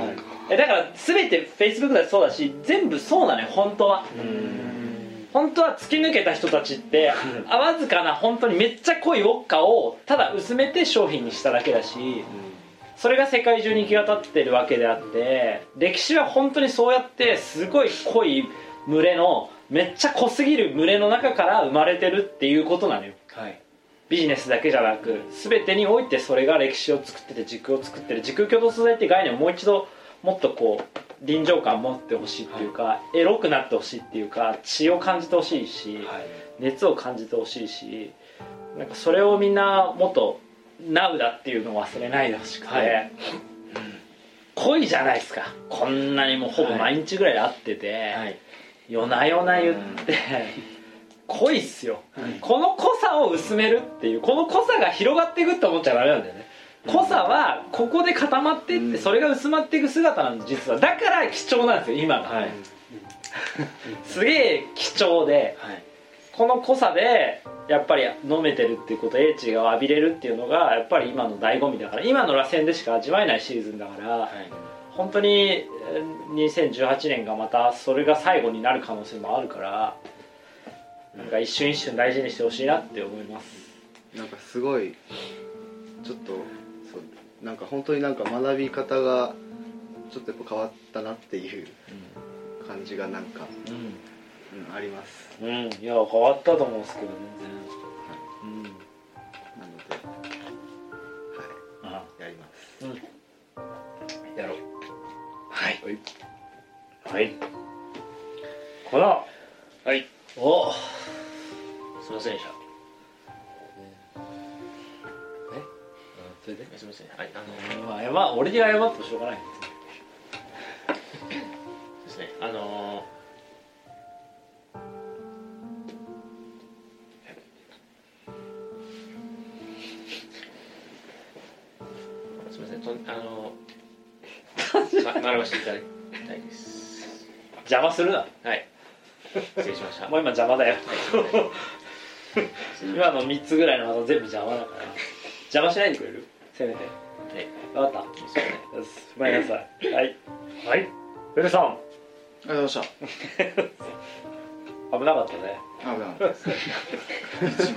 だから全て Facebook だってそうだし、全部そうなのよ本当は。うん本当は突き抜けた人たちってわずかな本当にめっちゃ濃いウォッカをただ薄めて商品にしただけだし、それが世界中に行き渡ってるわけであって、歴史は本当にそうやってすごい濃い群れのめっちゃ濃すぎる群れの中から生まれてるっていうことなのよ、はい、ビジネスだけじゃなく全てにおいてそれが歴史を作ってて軸を作ってる。時空共同素材って概念をもう一度もっとこう臨場感持ってほしいっていうか、はい、エロくなってほしいっていうか、血を感じてほしいし、はい、熱を感じてほしいし、なんかそれをみんなもっとナウだっていうのを忘れないでほしくて、はい、うん、濃いじゃないですか。こんなにもうほぼ毎日ぐらい会ってて、はい、夜な夜な言って、うん、濃いっすよ、はい、この濃さを薄めるっていう、この濃さが広がっていくって思っちゃダメなんだよね。濃さはここで固まっていって、それが薄まっていく姿なんです、実は。だから貴重なんですよ今が、はい、すげえ貴重で、はい、この濃さでやっぱり飲めてるっていうこと、英知が浴びれるっていうのがやっぱり今の醍醐味だから、今の螺旋でしか味わえないシーズンだから、はい、本当ににせんじゅうはちねんがまたそれが最後になる可能性もあるから、なんか一瞬一瞬大事にしてほしいなって思います。 なんかすごいちょっとそうなんか本当になんか学び方がちょっとやっぱ変わったなっていう感じがなんか、うんうん、あります。 うん、いや変わったと思うんですけど全然、はい、うん、なので、 はい、やります。うん、 やろう。はい。はい。この、はい。お、すいませんでした。え？それで？すいません。はい。あのまあ謝、俺に謝ってもしょうがないんですね。ですね。あのー、すみません。とあのー、ま、学ばせていただきたいです。邪魔するな。はい。失礼しました。もう今邪魔だよ。今のみっつぐらいの技全部邪魔だから邪魔しないでくれる？せめて。はい。分かった。ごめんなさい。はい。はい。ベルさん。ありがとうございました。 危なかったね。 危なかったです。危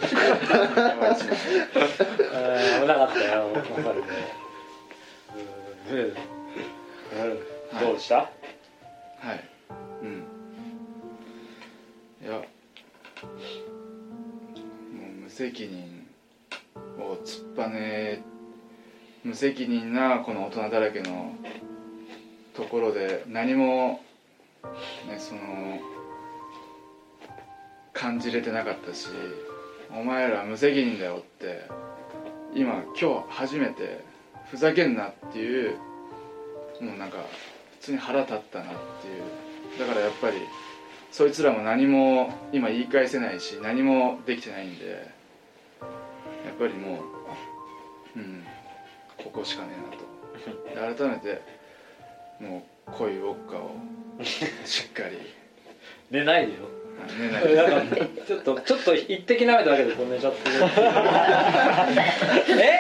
なかったよ。わかるね。うんうん。どうでした？はい。 うん。いや、もう無責任を突っぱね、無責任なこの大人だらけのところで何もね、その感じれてなかったし、お前ら無責任だよって今今日初めてふざけんなっていう、もうなんか普通に腹立ったなっていう。だからやっぱりそいつらも何も今言い返せないし何もできてないんで、やっぱりもう、うん、ここしかねえなと。で改めてもう濃いウォッカをしっかり寝ないでよ。 寝ないでなんかちょっとちょっと一滴舐めただけでこう寝ちゃってる。え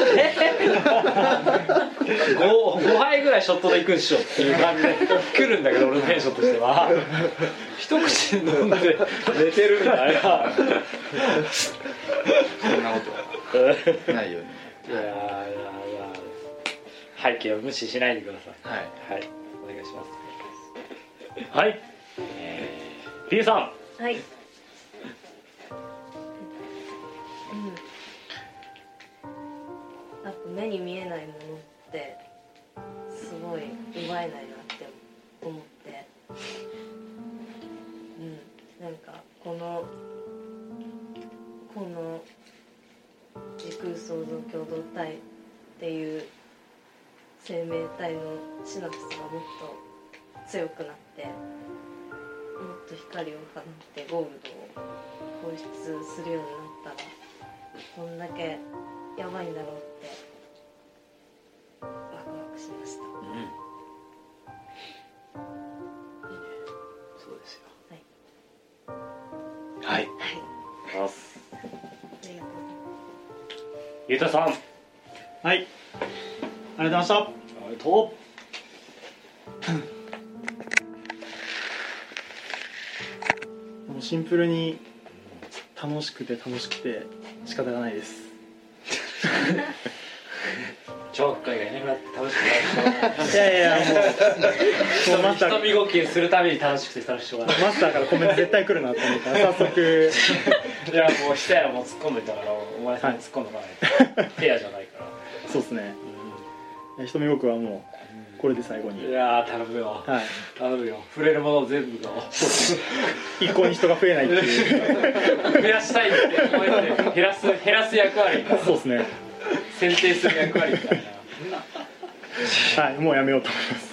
えごはいぐらいショットでいくんでしょっていう感じで来るんだけど、俺のテンションとしては一口飲んで寝てるみたいな。 そんなことはないように。 いやいやいや背景を無視しないでください。はい、はい、お願いします。はい、えー、P さん。 はい。うん。やっぱ目に見えないものってすごい奪えないなって思って、うん、なんかこのこの時空創造共同体っていう生命体のシナプスがもっと強くなってもっと光を放ってゴールドを放出するようになったらこんだけやばいんだろうってワクワクしました。 うん、いいね。そうですよ。はい。はい。はい。ゆうたさん。はい。 ありがとうございました。 ありがとう。もうシンプルに楽しくて楽しくて仕方がないです。 聴覚会がいなくなって楽しくなる。 いやいやもうもうマスター瞳呼吸するために楽しくて楽しくてマスターからコメント絶対来るなと思ったら早速いやもうしたやらもう突っ込んでいたからお前さんに突っ込んでかないとフェアじゃないから。 そうですね、うん、瞳呼吸はもうこれで最後に。 いやー頼むよ、はい、頼むよ。触れるもの全部が一向に人が増えないっていう増やしたいって思えて減らす減らす役割。 そうですね、 選定する役割みたいなはい、もうやめようと思います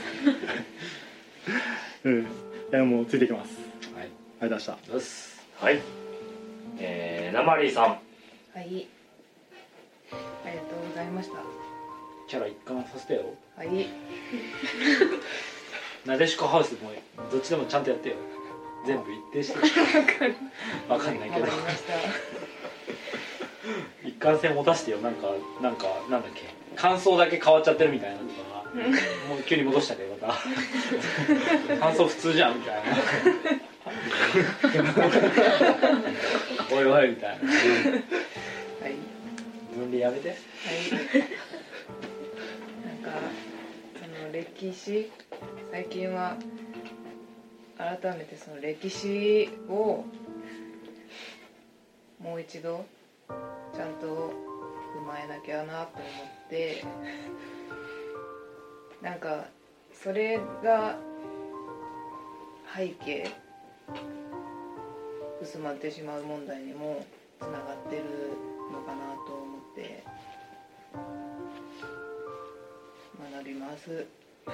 うん、いやもうついてきます。はい、ありがとうございました。 はい、えー、ナマリーさん。 はい、ありがとうございました。 キャラ一貫させてよ。 はい。 なでしこハウスもどっちでもちゃんとやってよ。全部一定してわかんないけど一貫性持たしてよ。なんかなんかなんだっけ感想だけ変わっちゃってるみたいなとかもう急に戻したけどまた感想普通じゃんみたいなおいおいみたいな。はい、分離やめて。はい。 なんかその歴史、最近は改めてその歴史をもう一度ちゃんと踏まえなきゃなと思ってなんかそれが背景薄まってしまう問題にもつながってるのかなと思って学びます。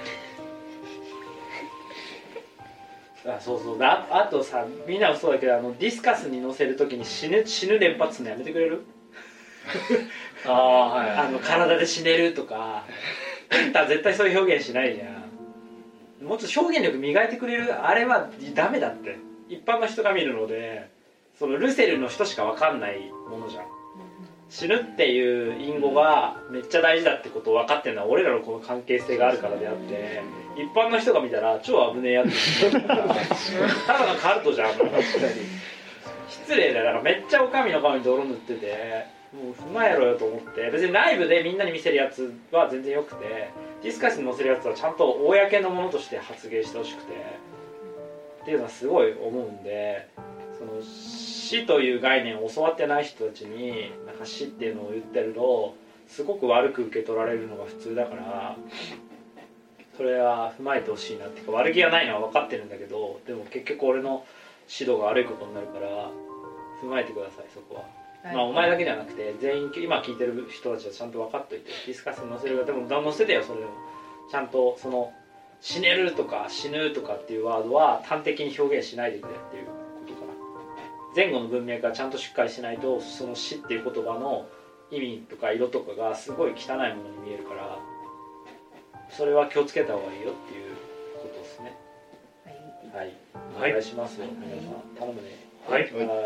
あ、そうそう。あ、あとさ、みんなもそうだけど、あのディスカスに載せるときに死ぬ死ぬ連発するのやめてくれる？ああ、はい、はい。あの体で死ねるとか、絶対そういう表現しないじゃん。もうちょっと表現力磨いてくれる。あれはダメだって。一般の人が見るので、そのルセルの人しか分かんないものじゃん。死ぬっていう隠語がめっちゃ大事だってことを分かってるのは俺らのこの関係性があるからであって、一般の人が見たら超危ねえやつただのカルトじゃん。失礼だよ。だからめっちゃお上の顔に泥塗っててもう踏まえろよと思って、別にライブでみんなに見せるやつは全然よくて、ディスカスに載せるやつはちゃんと公のものとして発言してほしくてっていうのはすごい思うんで、その死という概念を教わってない人たちになんか死っていうのを言ってるとすごく悪く受け取られるのが普通だから、それは踏まえてほしいなっていうか、悪気がないのは分かってるんだけど、でも結局俺の指導が悪いことになるから踏まえてください、そこは。はい、まあお前だけじゃなくて全員今聞いてる人たちはちゃんと分かっといて、ディスカスに載せるがでも載せてよ。それでもちゃんとその死ねるとか死ぬとかっていうワードは端的に表現しないでくれっていうことかな。前後の文脈がちゃんとしっかりしないと、その死っていう言葉の意味とか色とかがすごい汚いものに見えるから、それは気をつけた方がいいよっていうことですね。はい、はい、お願いしますよ、皆さん頼むね。はい、はい、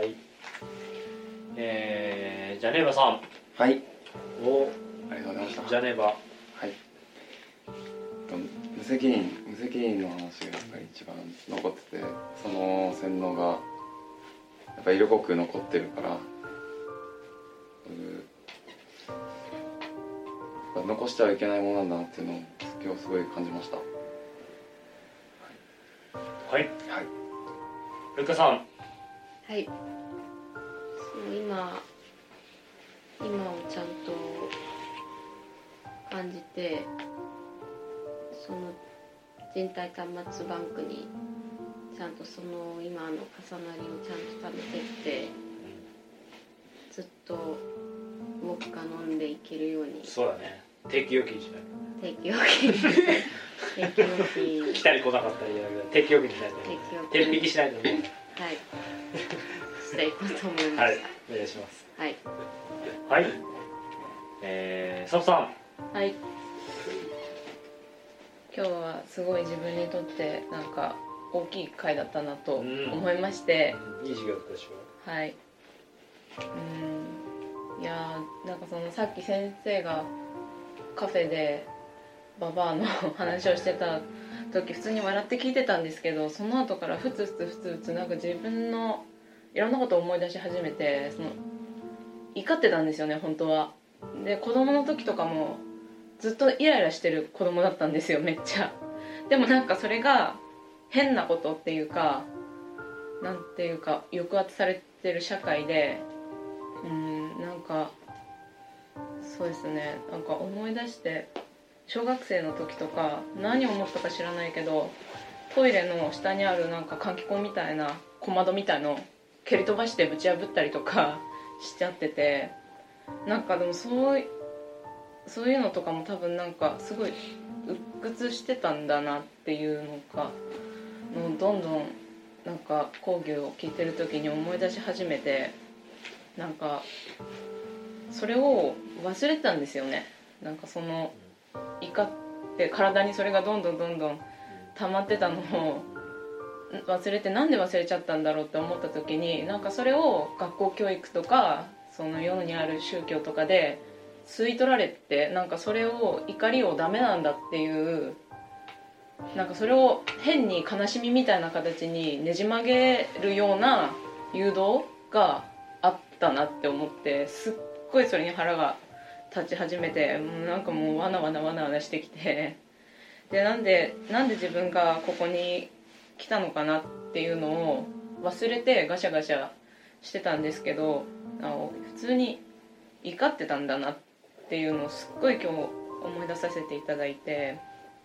えー、ジャネーバさん。 はい、 お、 ありがとうございました。 ジャネーバ、はい、 無責任無責任の話がやっぱり一番残ってて、その洗脳がやっぱ色濃く残ってるから、残してはいけないものなんだなっていうのを今日すごい感じました。 はい、はい、ルカさん。 はい、そう今今をちゃんと感じて、その人体端末バンクにちゃんとその今の重なりをちゃんと貯めてって、ずっとウォッカ飲んでいけるように。 そうだね、定期預金しないとね。 定期預金定期預金来たり来なかったりだけど定期預金しないとね、天引きしないとね。 はいしていこうと思いました。 はい、お願いします。 はいはい、えー、サブさん。 はい、今日はすごい自分にとってなんか大きい回だったなと思いまして、 うん、いい授業だったでしょ。 はい、うん、いやーなんかそのさっき先生がカフェでババアの話をしてた時普通に笑って聞いてたんですけど、その後からふつふつふつふつなんか自分のいろんなことを思い出し始めて、その怒ってたんですよね本当は。で子供の時とかもずっとイライラしてる子供だったんですよめっちゃ。でもなんかそれが変なことっていうかなんていうか抑圧されてる社会で、うーんなんかそうですね、なんか思い出して小学生の時とか何を思ったか知らないけどトイレの下にあるなんか換気口みたいな小窓みたいの蹴り飛ばしてぶち破ったりとかしちゃってて、なんかでもそうそういうのとかも多分なんかすごい鬱屈してたんだなっていうのがもうどんどんなんか講義を聞いてる時に思い出し始めて、なんかそれを忘れてたんですよね。なんかその怒って体にそれがどんどんどんどん溜まってたのを忘れて、なんで忘れちゃったんだろうって思った時に、なんかそれを学校教育とかその世にある宗教とかで吸い取られて、なんかそれを怒りをダメなんだっていう、なんかそれを変に悲しみみたいな形にねじ曲げるような誘導があったなって思って、すっごいそれに腹が立ち始めて、もうなんかもうわなわなわなわなしてきて、でなんでなんで自分がここに来たのかなっていうのを忘れてガシャガシャしてたんですけど、あの普通に怒ってたんだなっていうのをすっごい今日思い出させていただいて、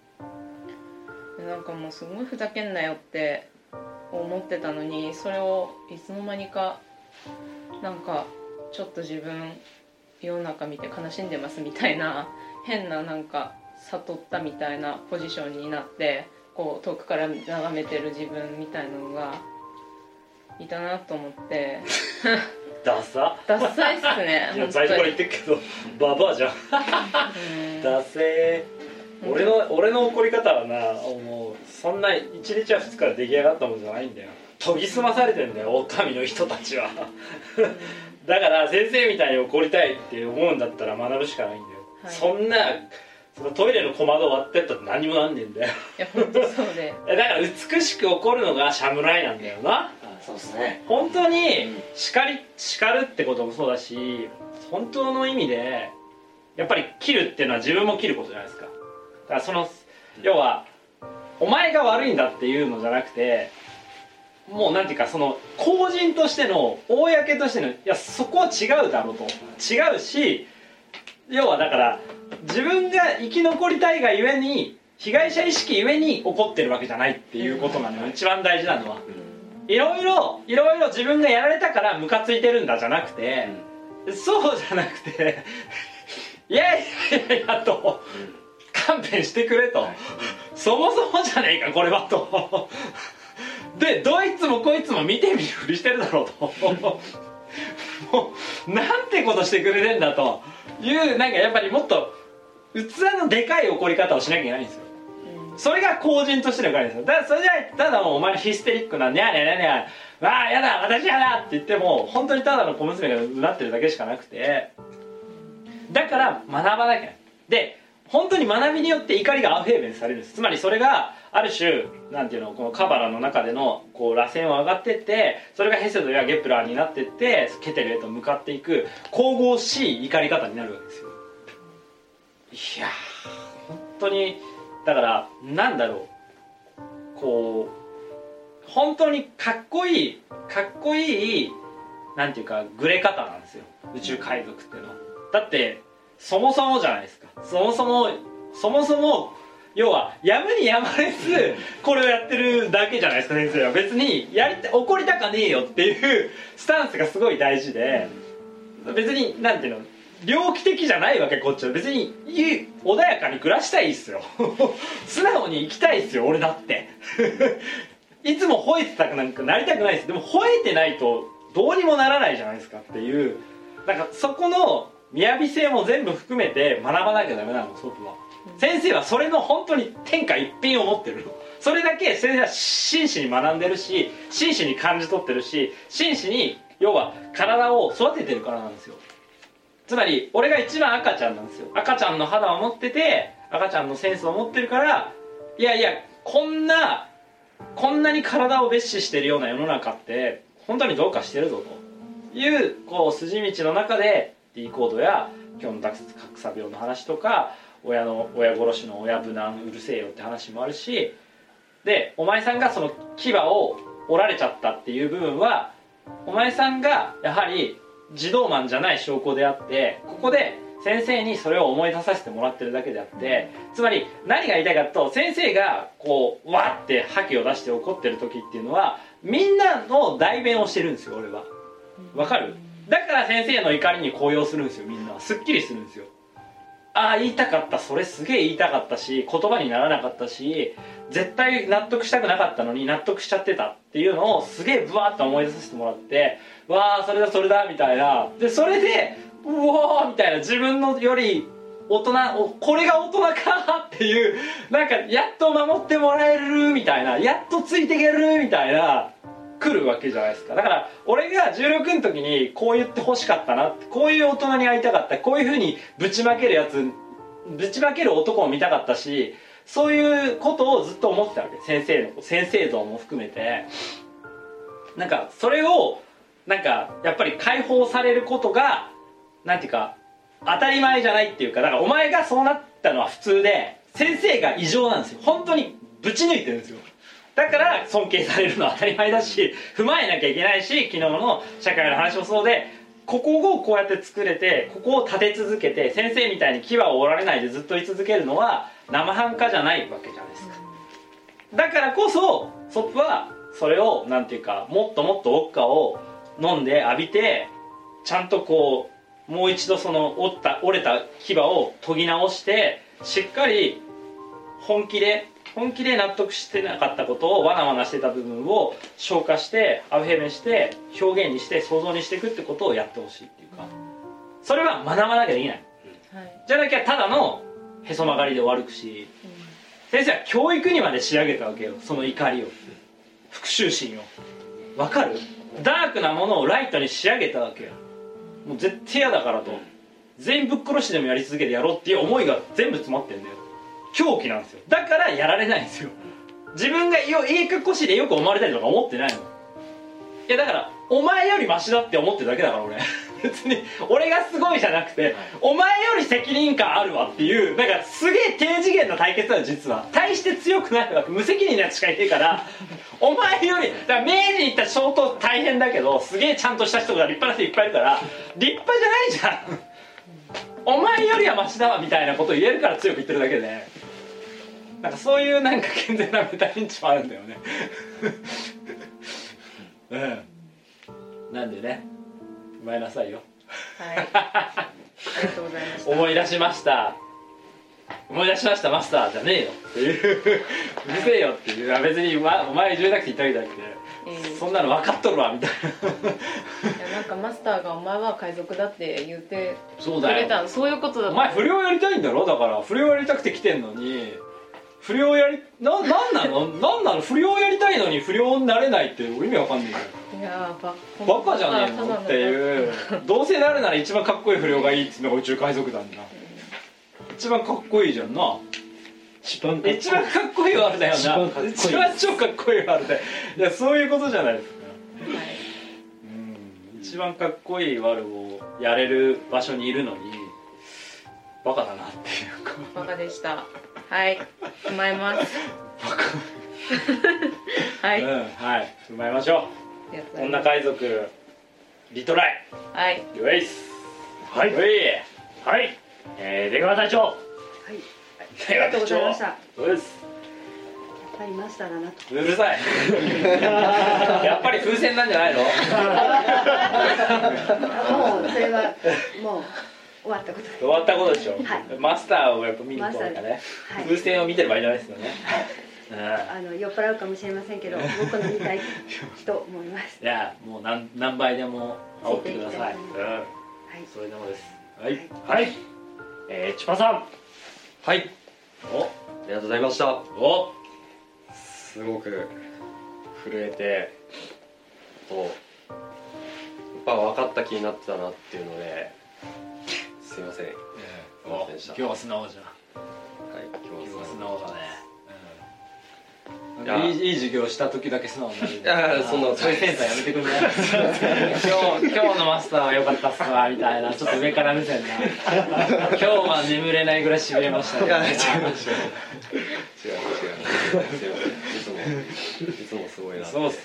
なんかもうすごいふざけんなよって思ってたのに、それをいつの間にかなんかちょっと自分世の中見て悲しんでますみたいな変ななんか悟ったみたいなポジションになって、こう遠くから眺めてる自分みたいなのがいたなと思ってダッサダッサいっすね。 いや最初から言ってるけどババアじゃんダセー。俺の俺の怒り方はな、もうそんないちにちやふつかで出来上がったもんじゃないんだよ。研ぎ澄まされてんだよ狼の人たちはだから先生みたいに怒りたいって思うんだったら学ぶしかないんだよ、はい、そんなそのトイレの小窓割ってったって何もなんねえんだよ。 いや本当そうでだから美しく怒るのが侍なんだよな。 そうですね。 本当に叱り叱るってこともそうだし、本当の意味でやっぱり切るっていうのは自分も切ることじゃないですか。だからその要はお前が悪いんだっていうのじゃなくて、もうなんていうかその公人としての公としての、いやそこは違うだろうと、違うし、要はだから自分が生き残りたいがゆえに被害者意識ゆえに怒ってるわけじゃないっていうことなのよ、一番大事なのは。いろいろいろいろ自分がやられたからムカついてるんだじゃなくて、そうじゃなくていやいやいやいやと勘弁してくれと、そもそもじゃねえかこれはとでどいつもこいつも見て見ぬふりしてるだろうともうなんてことしてくれてんだという、なんかやっぱりもっと器のでかい怒り方をしなきゃいけないんですよ。それが公人としての怒りですよ。だからそれじゃただもうお前ヒステリックなにゃーにゃーにゃーにゃー、わあやだ私やだって言っても本当にただの小娘がうなってるだけしかなくて、だから学ばなきゃ。で本当に学びによって怒りがアウフェーベンされるんです。つまりそれがある種なんていうの、このカバラの中でのこう螺旋を上がってって、それがヘセドやゲプラーになってってケテルへと向かっていく神々しい怒り方になるわけですよ。いやー本当にだからなんだろう、こう本当にかっこいいかっこいいなんていうかグレ方なんですよ宇宙海賊っていうのは。だってそもそもじゃないですか、そもそもそもそも要はやむにやまれずこれをやってるだけじゃないですか。先生は別にやりた怒りたかねえよっていうスタンスがすごい大事で、別になんていうの猟奇的じゃないわけこっちは。別に穏やかに暮らしたいっすよ素直に生きたいっすよ俺だっていつも吠えてたくなんかなりたくないです。でも吠えてないとどうにもならないじゃないですかっていう、なんかそこの雅性も全部含めて学ばなきゃダメなの祖父は。先生はそれの本当に天下一品を持ってるの。それだけ先生は真摯に学んでるし、真摯に感じ取ってるし、真摯に要は体を育ててるからなんですよ。つまり俺が一番赤ちゃんなんですよ。赤ちゃんの肌を持ってて、赤ちゃんのセンスを持ってるから、いやいやこんなこんなに体を蔑視してるような世の中って本当にどうかしてるぞというこう筋道の中で D コードや今日の格差病の話とか、親の親殺しの親無難うるせえよって話もあるし、でお前さんがその牙を折られちゃったっていう部分はお前さんがやはり自動マンじゃない証拠であって、ここで先生にそれを思い出させてもらってるだけであって、つまり何が言いたいかと、先生がこうわって覇気を出して怒ってる時っていうのはみんなの代弁をしてるんですよ俺は。わかる？だから先生の怒りに高揚するんですよ。みんなすっきりするんですよ。ああ言いたかった、それすげえ言いたかったし言葉にならなかったし絶対納得したくなかったのに納得しちゃってたっていうのをすげえブワーッと思い出させてもらって、わあそれだそれだみたいな、でそれでうおーみたいな、自分のより大人、これが大人かっていう、なんかやっと守ってもらえるみたいな、やっとついていけるみたいな来るわけじゃないですか。だから俺がじゅうろくの時にこう言ってほしかったな、こういう大人に会いたかった、こういう風にぶちまけるやつ、ぶちまける男を見たかったし、そういうことをずっと思ってたわけ。先生の先生像も含めて、なんかそれをなんかやっぱり解放されることがなんていうか当たり前じゃないっていうか、だからお前がそうなったのは普通で先生が異常なんですよ。本当にぶち抜いてるんですよ。だから尊敬されるのは当たり前だし踏まえなきゃいけないし、昨日の社会の話もそうで、ここをこうやって作れてここを立て続けて先生みたいに牙を折られないでずっと居続けるのは生半可じゃないわけじゃないですか。だからこそソップはそれをなんていうかもっともっとウォッカを飲んで浴びて、ちゃんとこうもう一度その折った折れた牙を研ぎ直してしっかり本気で本気で納得してなかったことをわなわなしてた部分を消化してアウヘメして表現にして想像にしていくってことをやってほしいっていうか、それは学ばなきゃできない、はい、じゃなきゃただのへそ曲がりで終わるし、うん、先生は教育にまで仕上げたわけよ、その怒りを、復讐心を。わかる？ダークなものをライトに仕上げたわけよ。もう絶対嫌だからと、全員ぶっ殺しでもやり続けてやろうっていう思いが全部詰まってるんだよ。狂気なんですよ。だからやられないんですよ。自分がよいい格好しでよく思われたりとか思ってないの。いやだからお前よりマシだって思ってるだけだから俺別に俺がすごいじゃなくてお前より責任感あるわっていう、なんかすげえ低次元な対決だよ実は。大して強くないわけ、無責任なやつしかいねえからお前よりだから明治に行ったら相当大変だけど、すげえちゃんとした人が立派な人いっぱいいるから立派じゃないじゃんお前よりはマシだわみたいなことを言えるから強く言ってるだけで、なんかそういうなんか健全なメタ認知もあるんだよねうん、なんでねうまいなさいよ。 はいありがとうございました。 思い出しました思い出しましたマスターじゃねえよっていううるせえよっていう、別に、ま、お前じゅうなくて言ったわけじゃなくて、えー、そんなの分かっとるわみたいないやなんかマスターがお前は海賊だって言ってそうだよ、 くれた、そういうことだと。 お前不良やりたいんだろ、だから不良やりたくて来てんのに不良やりな、なんなのなんなの不良やりたいのに不良になれないって意味わかんないじゃん。 いやババカじゃねえのっていう、どうせなるなら一番かっこいい不良がいいっていうのが宇宙海賊団だな、うん、一番かっこいいじゃんな、一番かっこいい、一番かっこいいワールだよな、一番かっこいい、一番超かっこいいワールだよ。いやそういうことじゃないですか、はい、うん、一番かっこいいワールをやれる場所にいるのにバカだなっていうか、 バカでした。はい踏まえますはい、 うん、はい踏まえましょう。女海賊リトライ、 はいよいっす、 はいはい、はい、えー、出川隊長、はい、 ありがとうございました。 そうです、 やっぱりマスターだなと。 うるさいやっぱり風船なんじゃないのもうそれはもう終わったことです。 終わったことでしょ、 はい、 マスターをやっぱ見に行こうなんかね、はい、風船を見てる場合じゃないですよねあの酔っ払うかもしれませんけど僕の見たいと思います。 いやもう 何, 何倍でも煽ってください、うん、はい、それでもですはいはい、はい、えー、千葉さんはいおありがとうございました。 おすごく震えてとやっぱ分かった気になってたなっていうのですいません、えー、すいませんでした。 今日は素直じゃん。 はい今日は素直だね、うん、いい, いい授業した時だけ素直になる。いやそんなそういうセンターやめてくんない今日今日のマスターは良かったっすわみたいなちょっと上から目線な今日は眠れないぐらいしびれましたね。いや違う違う違う違うすいませんいつもいつもすごいなって思って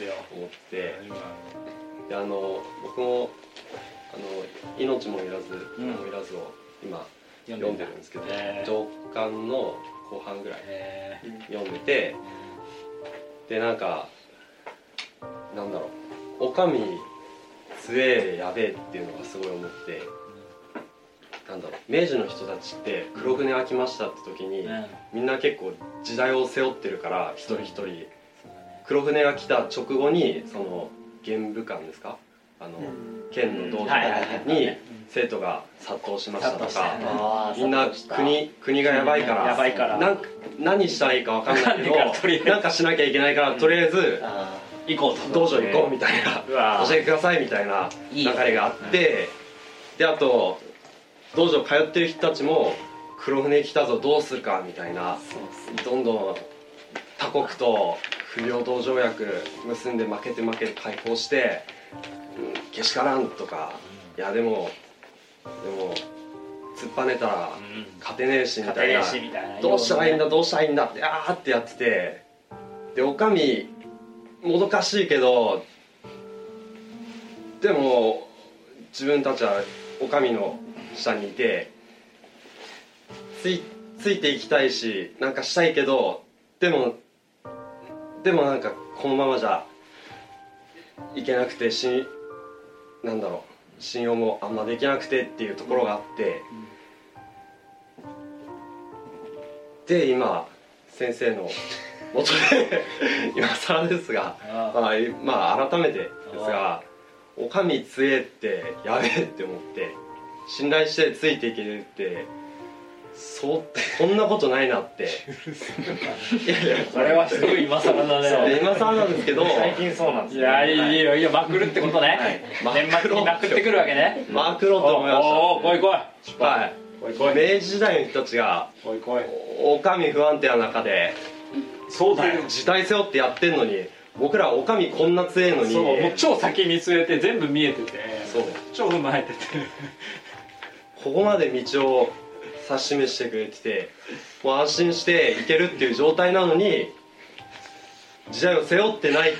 であの僕もあの命もいらず名もいらずを今読んでるんですけど、上巻の後半ぐらい読んでて、でなんかなんだろうおかみ強えやべえっていうのがすごい思って、なんだろう明治の人たちって黒船開きましたって時に、うん、みんな結構時代を背負ってるから一人一人、うん、黒船が来た直後にその玄武館ですかあの、うん、県の道場に生徒が殺到しましたとか、みんな 国, 国がやばいから、やばいからなん何したらいいか分かんないけどなんかしなきゃいけないから、うん、とりあえず行こうと道場行こうみたいな教えてくださいみたいな流れがあって、であと道場通ってる人たちも黒船来たぞどうするかみたいな、どんどん他国と不平等条約結んで負けて負けて開放して、うん、けしからんとか、いやでもでも突っぱねたら勝てねえしみたいな、どうしたらいいんだどうしたらいいんだってあーってやってて、でおかみもどかしいけどでも自分たちはおかみの下にいてつ い, ついていきたいしなんかしたいけど、でもでもなんかこのままじゃいけなくてしなんだろう信用もあんまできなくてっていうところがあって、うん、で今先生の元で今更ですがああ、まあ、まあ改めてですがおかみ強えってやべえって思って、信頼してついていけるってそうこんなことないなっていやいやそれはすごい今更だね。 今更なんですけど最近そうなんですね。いやいいよいいよまくるってことね、はい、年末にまくってくるわけね。 まくろうと思いました。 おお来い来い、 はい来い来い。明治時代の人たちが来い来いおかみ不安定な中でそうだよ時代背負ってやってんのに、僕らおかみこんな強えのに、 そうもう超先見据えて全部見えてて、 そう超踏まえててここまで道を指し示してくれてて、もう安心していけるっていう状態なのに時代を背負ってないって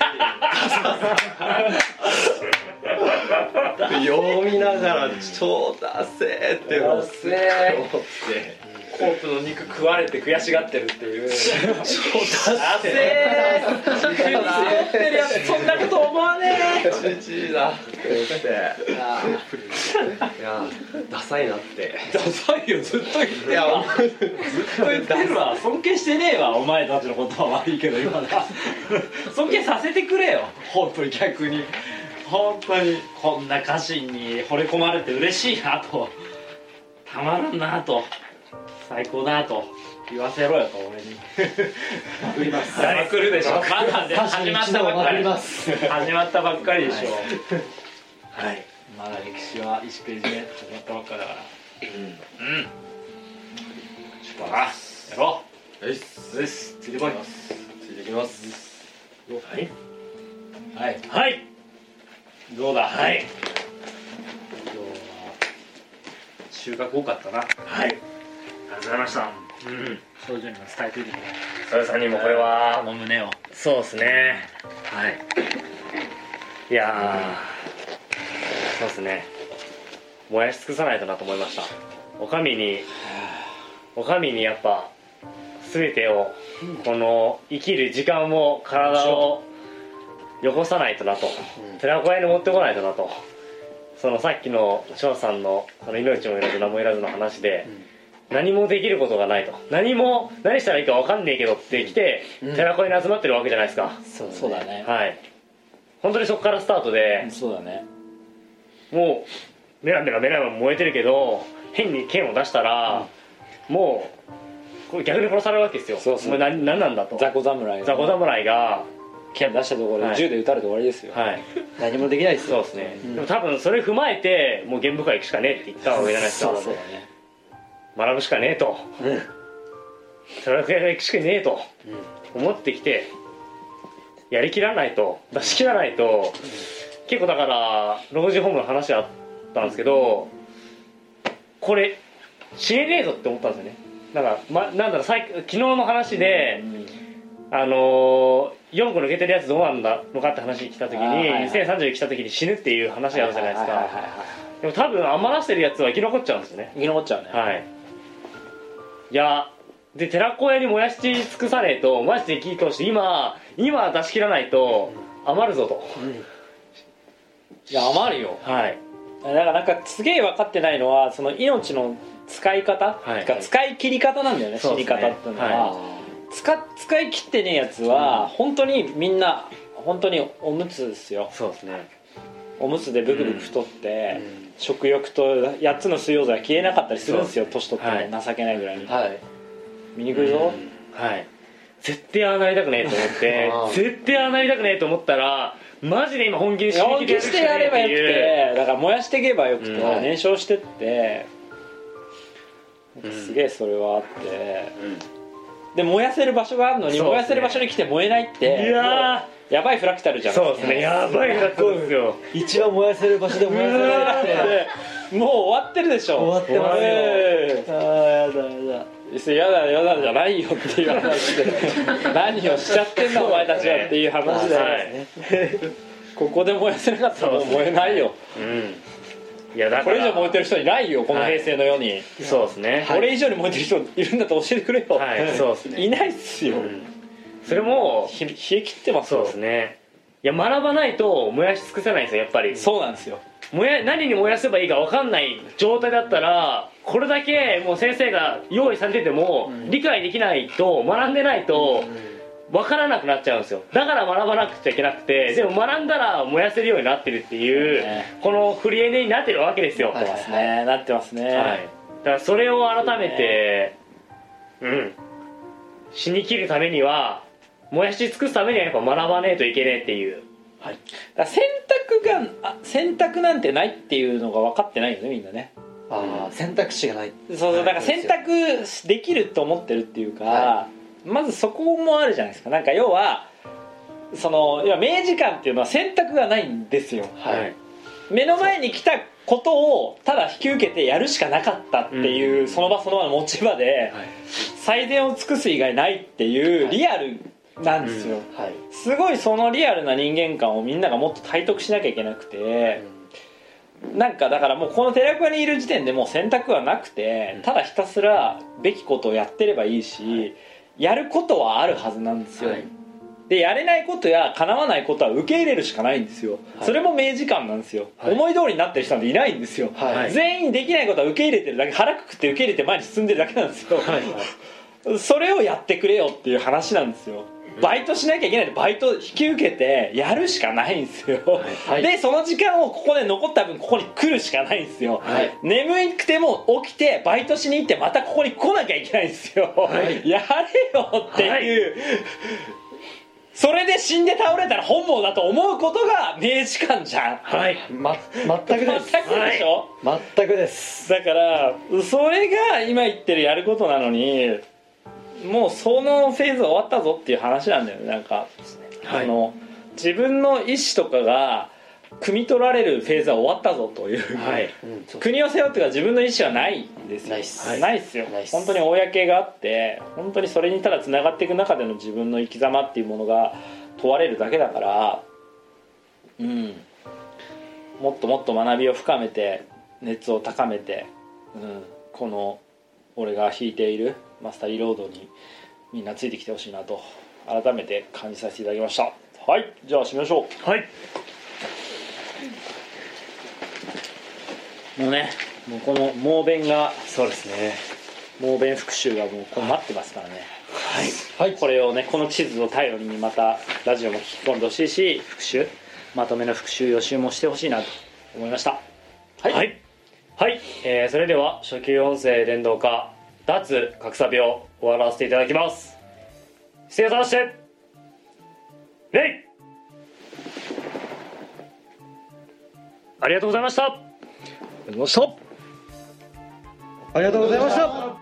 いう読みながら超ダセーって思ってコープの肉食われて悔しがってるっていう超ダセー背負ってるやつそんなこと思わねえじじいだって思っていやダサいなって。 ダサいよずっと言ってるわずっと言ってるわ。尊敬してねえわお前たちのことは悪いけど今だ尊敬させてくれよ本当に逆に本当にこんな歌詞に惚れ込まれて嬉しいなとたまらんなと最高だと言わせろよと俺に送ります。 誰来るでしょ。まだね始まったばっかり始まったばっかりでしょ。はい、はい、まだ歴史はいちページ目始まったばっかりだからうんうんちょっとなやろう。よしよしついてこいついてきます。 はいはいはいどうだ。はい今日は収穫多かったな。はいありがとうございました。うん、少女にも伝えていてくれ。それさんにもこれはこの胸を。そうですね。はい。いやー、そうですね。燃やし尽くさないとなと思いました。お上に、お上にやっぱ全てをこの生きる時間も体をよこさないとなと、寺子屋に持ってこないとなと。 そのさっきの翔さんのその命もいらず名もいらずの話で、うん、何もできることがないと、何も何したらいいか分かんねえけどって来て、うん、寺子屋に集まってるわけじゃないですか。 そうだね。 はい。本当にそこからスタートで、 うん、そうだね。 もうメラメラメラメラ燃えてるけど変に剣を出したら、うん、もうこれ逆に殺されるわけですよ。 そうそう。 お前何何なんだと。 雑魚侍が。 雑魚侍が剣出したところで銃で撃たれて終わりですよ。 はい。 何もできないですよ。そうですね。うん、でも多分それ踏まえてもう玄武会行くしかねえって言ったわけじゃないですか。 そうそうだね。 学ぶしかねえと。うん。それだけ行くしかねえと、うん、思ってきてやりきらないと出し切らないと、うん、結構だから老人ホームの話あったんですけど、これ死ねねえぞって思ったんですよね。なんか、ま、なんだろう最昨日の話で、うん、あのー、よんこ抜けてるやつどうなんだのかって話に来た時に、はいはい、にせんさんじゅう来た時に死ぬっていう話があるじゃないですか。でも多分余らせてるやつは生き残っちゃうんですよね。 生き残っちゃうね。 はい。いやで寺子屋に燃やし尽くさねえとマジで火通して今今出し切らないと余るぞと、うん、 いや余るよ。 はい。 だからなんかすげえ分かってないのはその命の使い方、はい、か使い切り方なんだよね、死に方っていうのは、はい、使, 使い切ってねえやつは、うん、本当にみんな本当におむつですよ。 そうですね。 おむつでブクブク太って、うん、食欲とやっつの水溶剤が消えなかったりするんですよ、年取っても、はい、情けないぐらいに、はい、見にくいぞ、 うん、はい。絶対ああなりたくねえと思って絶対ああなりたくねえと思ったらマジで今本気で死に切りしてやればよくて、だから燃やしていけばよくて、うん、燃焼してって、うん、すげえそれはあって、うん、で燃やせる場所があるのに、ね、燃やせる場所に来て燃えないって、いややばいフラクタルじゃん。 そうですね、やばいフラクタルですよ。 一番燃やせる場所で燃やせなくてもう終わってるでしょ。 終わってますよ、えー、ああやだやだやだやだじゃないよっていう話で何をしちゃってんだお前たちはっていう話で、はい、ここで燃やせなかったらもう燃えないよ、うん、いやだからこれ以上燃えてる人いないよこの平成の世に、はい、 そうですね。 これ以上に燃えてる人いるんだったら教えてくれよ、 はい、そうですね。 いないっすよ、うん、 それも冷え切ってますよ。 そうですね。いや学ばないと燃やし尽くせないんですよやっぱり。 そうなんですよ。 燃や何に燃やせばいいか分かんない状態だったらこれだけもう先生が用意されてても理解できないと学んでないと分からなくなっちゃうんですよ。だから学ばなくちゃいけなくて、でも学んだら燃やせるようになってるっていう、ね、この振りエネになってるわけですよ。 なってますね、なってますね、はい、 だからそれを改めて、ね、うん死に切るためには燃やし尽くすためにはやっぱ学ばねえといけねえっていう、 はい、だから選択があ選択なんてないっていうのが分かってないよねみんなね。 ああ、選択肢がない。 そうそう、だから選択できると思ってるっていうか、はい、まずそこもあるじゃないですか。なんか要はその要は明治館っていうのは選択がないんですよ、はい、目の前に来たことをただ引き受けてやるしかなかったっていう、うん、その場その場の持ち場で、はい、最善を尽くす以外ないっていうリアルなんですよ、うんはい、すごいそのリアルな人間観をみんながもっと体得しなきゃいけなくて、うん、なんかだからもうこの寺子屋にいる時点でもう選択はなくて、うん、ただひたすらべきことをやってればいいし、はい、やることはあるはずなんですよ、はい、でやれないことや叶わないことは受け入れるしかないんですよ、はい、それも明治観なんですよ、はい、思い通りになってる人なんていないんですよ、はい、全員できないことは受け入れてるだけ、腹くくって受け入れて前に進んでるだけなんですよ、はいはい、それをやってくれよっていう話なんですよ。バイトしなきゃいけないでバイト引き受けてやるしかないんですよ、はい、でその時間をここで残った分ここに来るしかないんですよ、はい、眠くても起きてバイトしに行ってまたここに来なきゃいけないんですよ、はい、やれよっていう、はい、それで死んで倒れたら本望だと思うことが明治観じゃん。 はい、ま、全くです全くでしょ、 はい、全くです。 だからそれが今言ってるやることなのにもうそのフェーズ終わったぞっていう話なんだよね。なんか、はい、その自分の意思とかが汲み取られるフェーズは終わったぞという、はい、国を背負ってから自分の意思はないんですよ。ないっす、はい、ないっすよ。本当に公があって本当にそれにただつながっていく中での自分の生き様っていうものが問われるだけだから、うん、もっともっと学びを深めて熱を高めて、うん、この俺が弾いているマスターリロードにみんなついてきてほしいなと改めて感じさせていただきました。はい、じゃあ締めましょう。 はい。 もうねもうこの猛弁がそうですね猛弁復習がもうこう待ってますからねはい、はい、これをねこの地図を頼りにまたラジオも聞き込んでほしいし復習まとめの復習予習もしてほしいなと思いましたはいはい、はいえー、それでは初級音声伝導化脱格差病終わらせていただきます。失礼させて礼ありがとうございました。 ありがとうございました。ありがとうございました。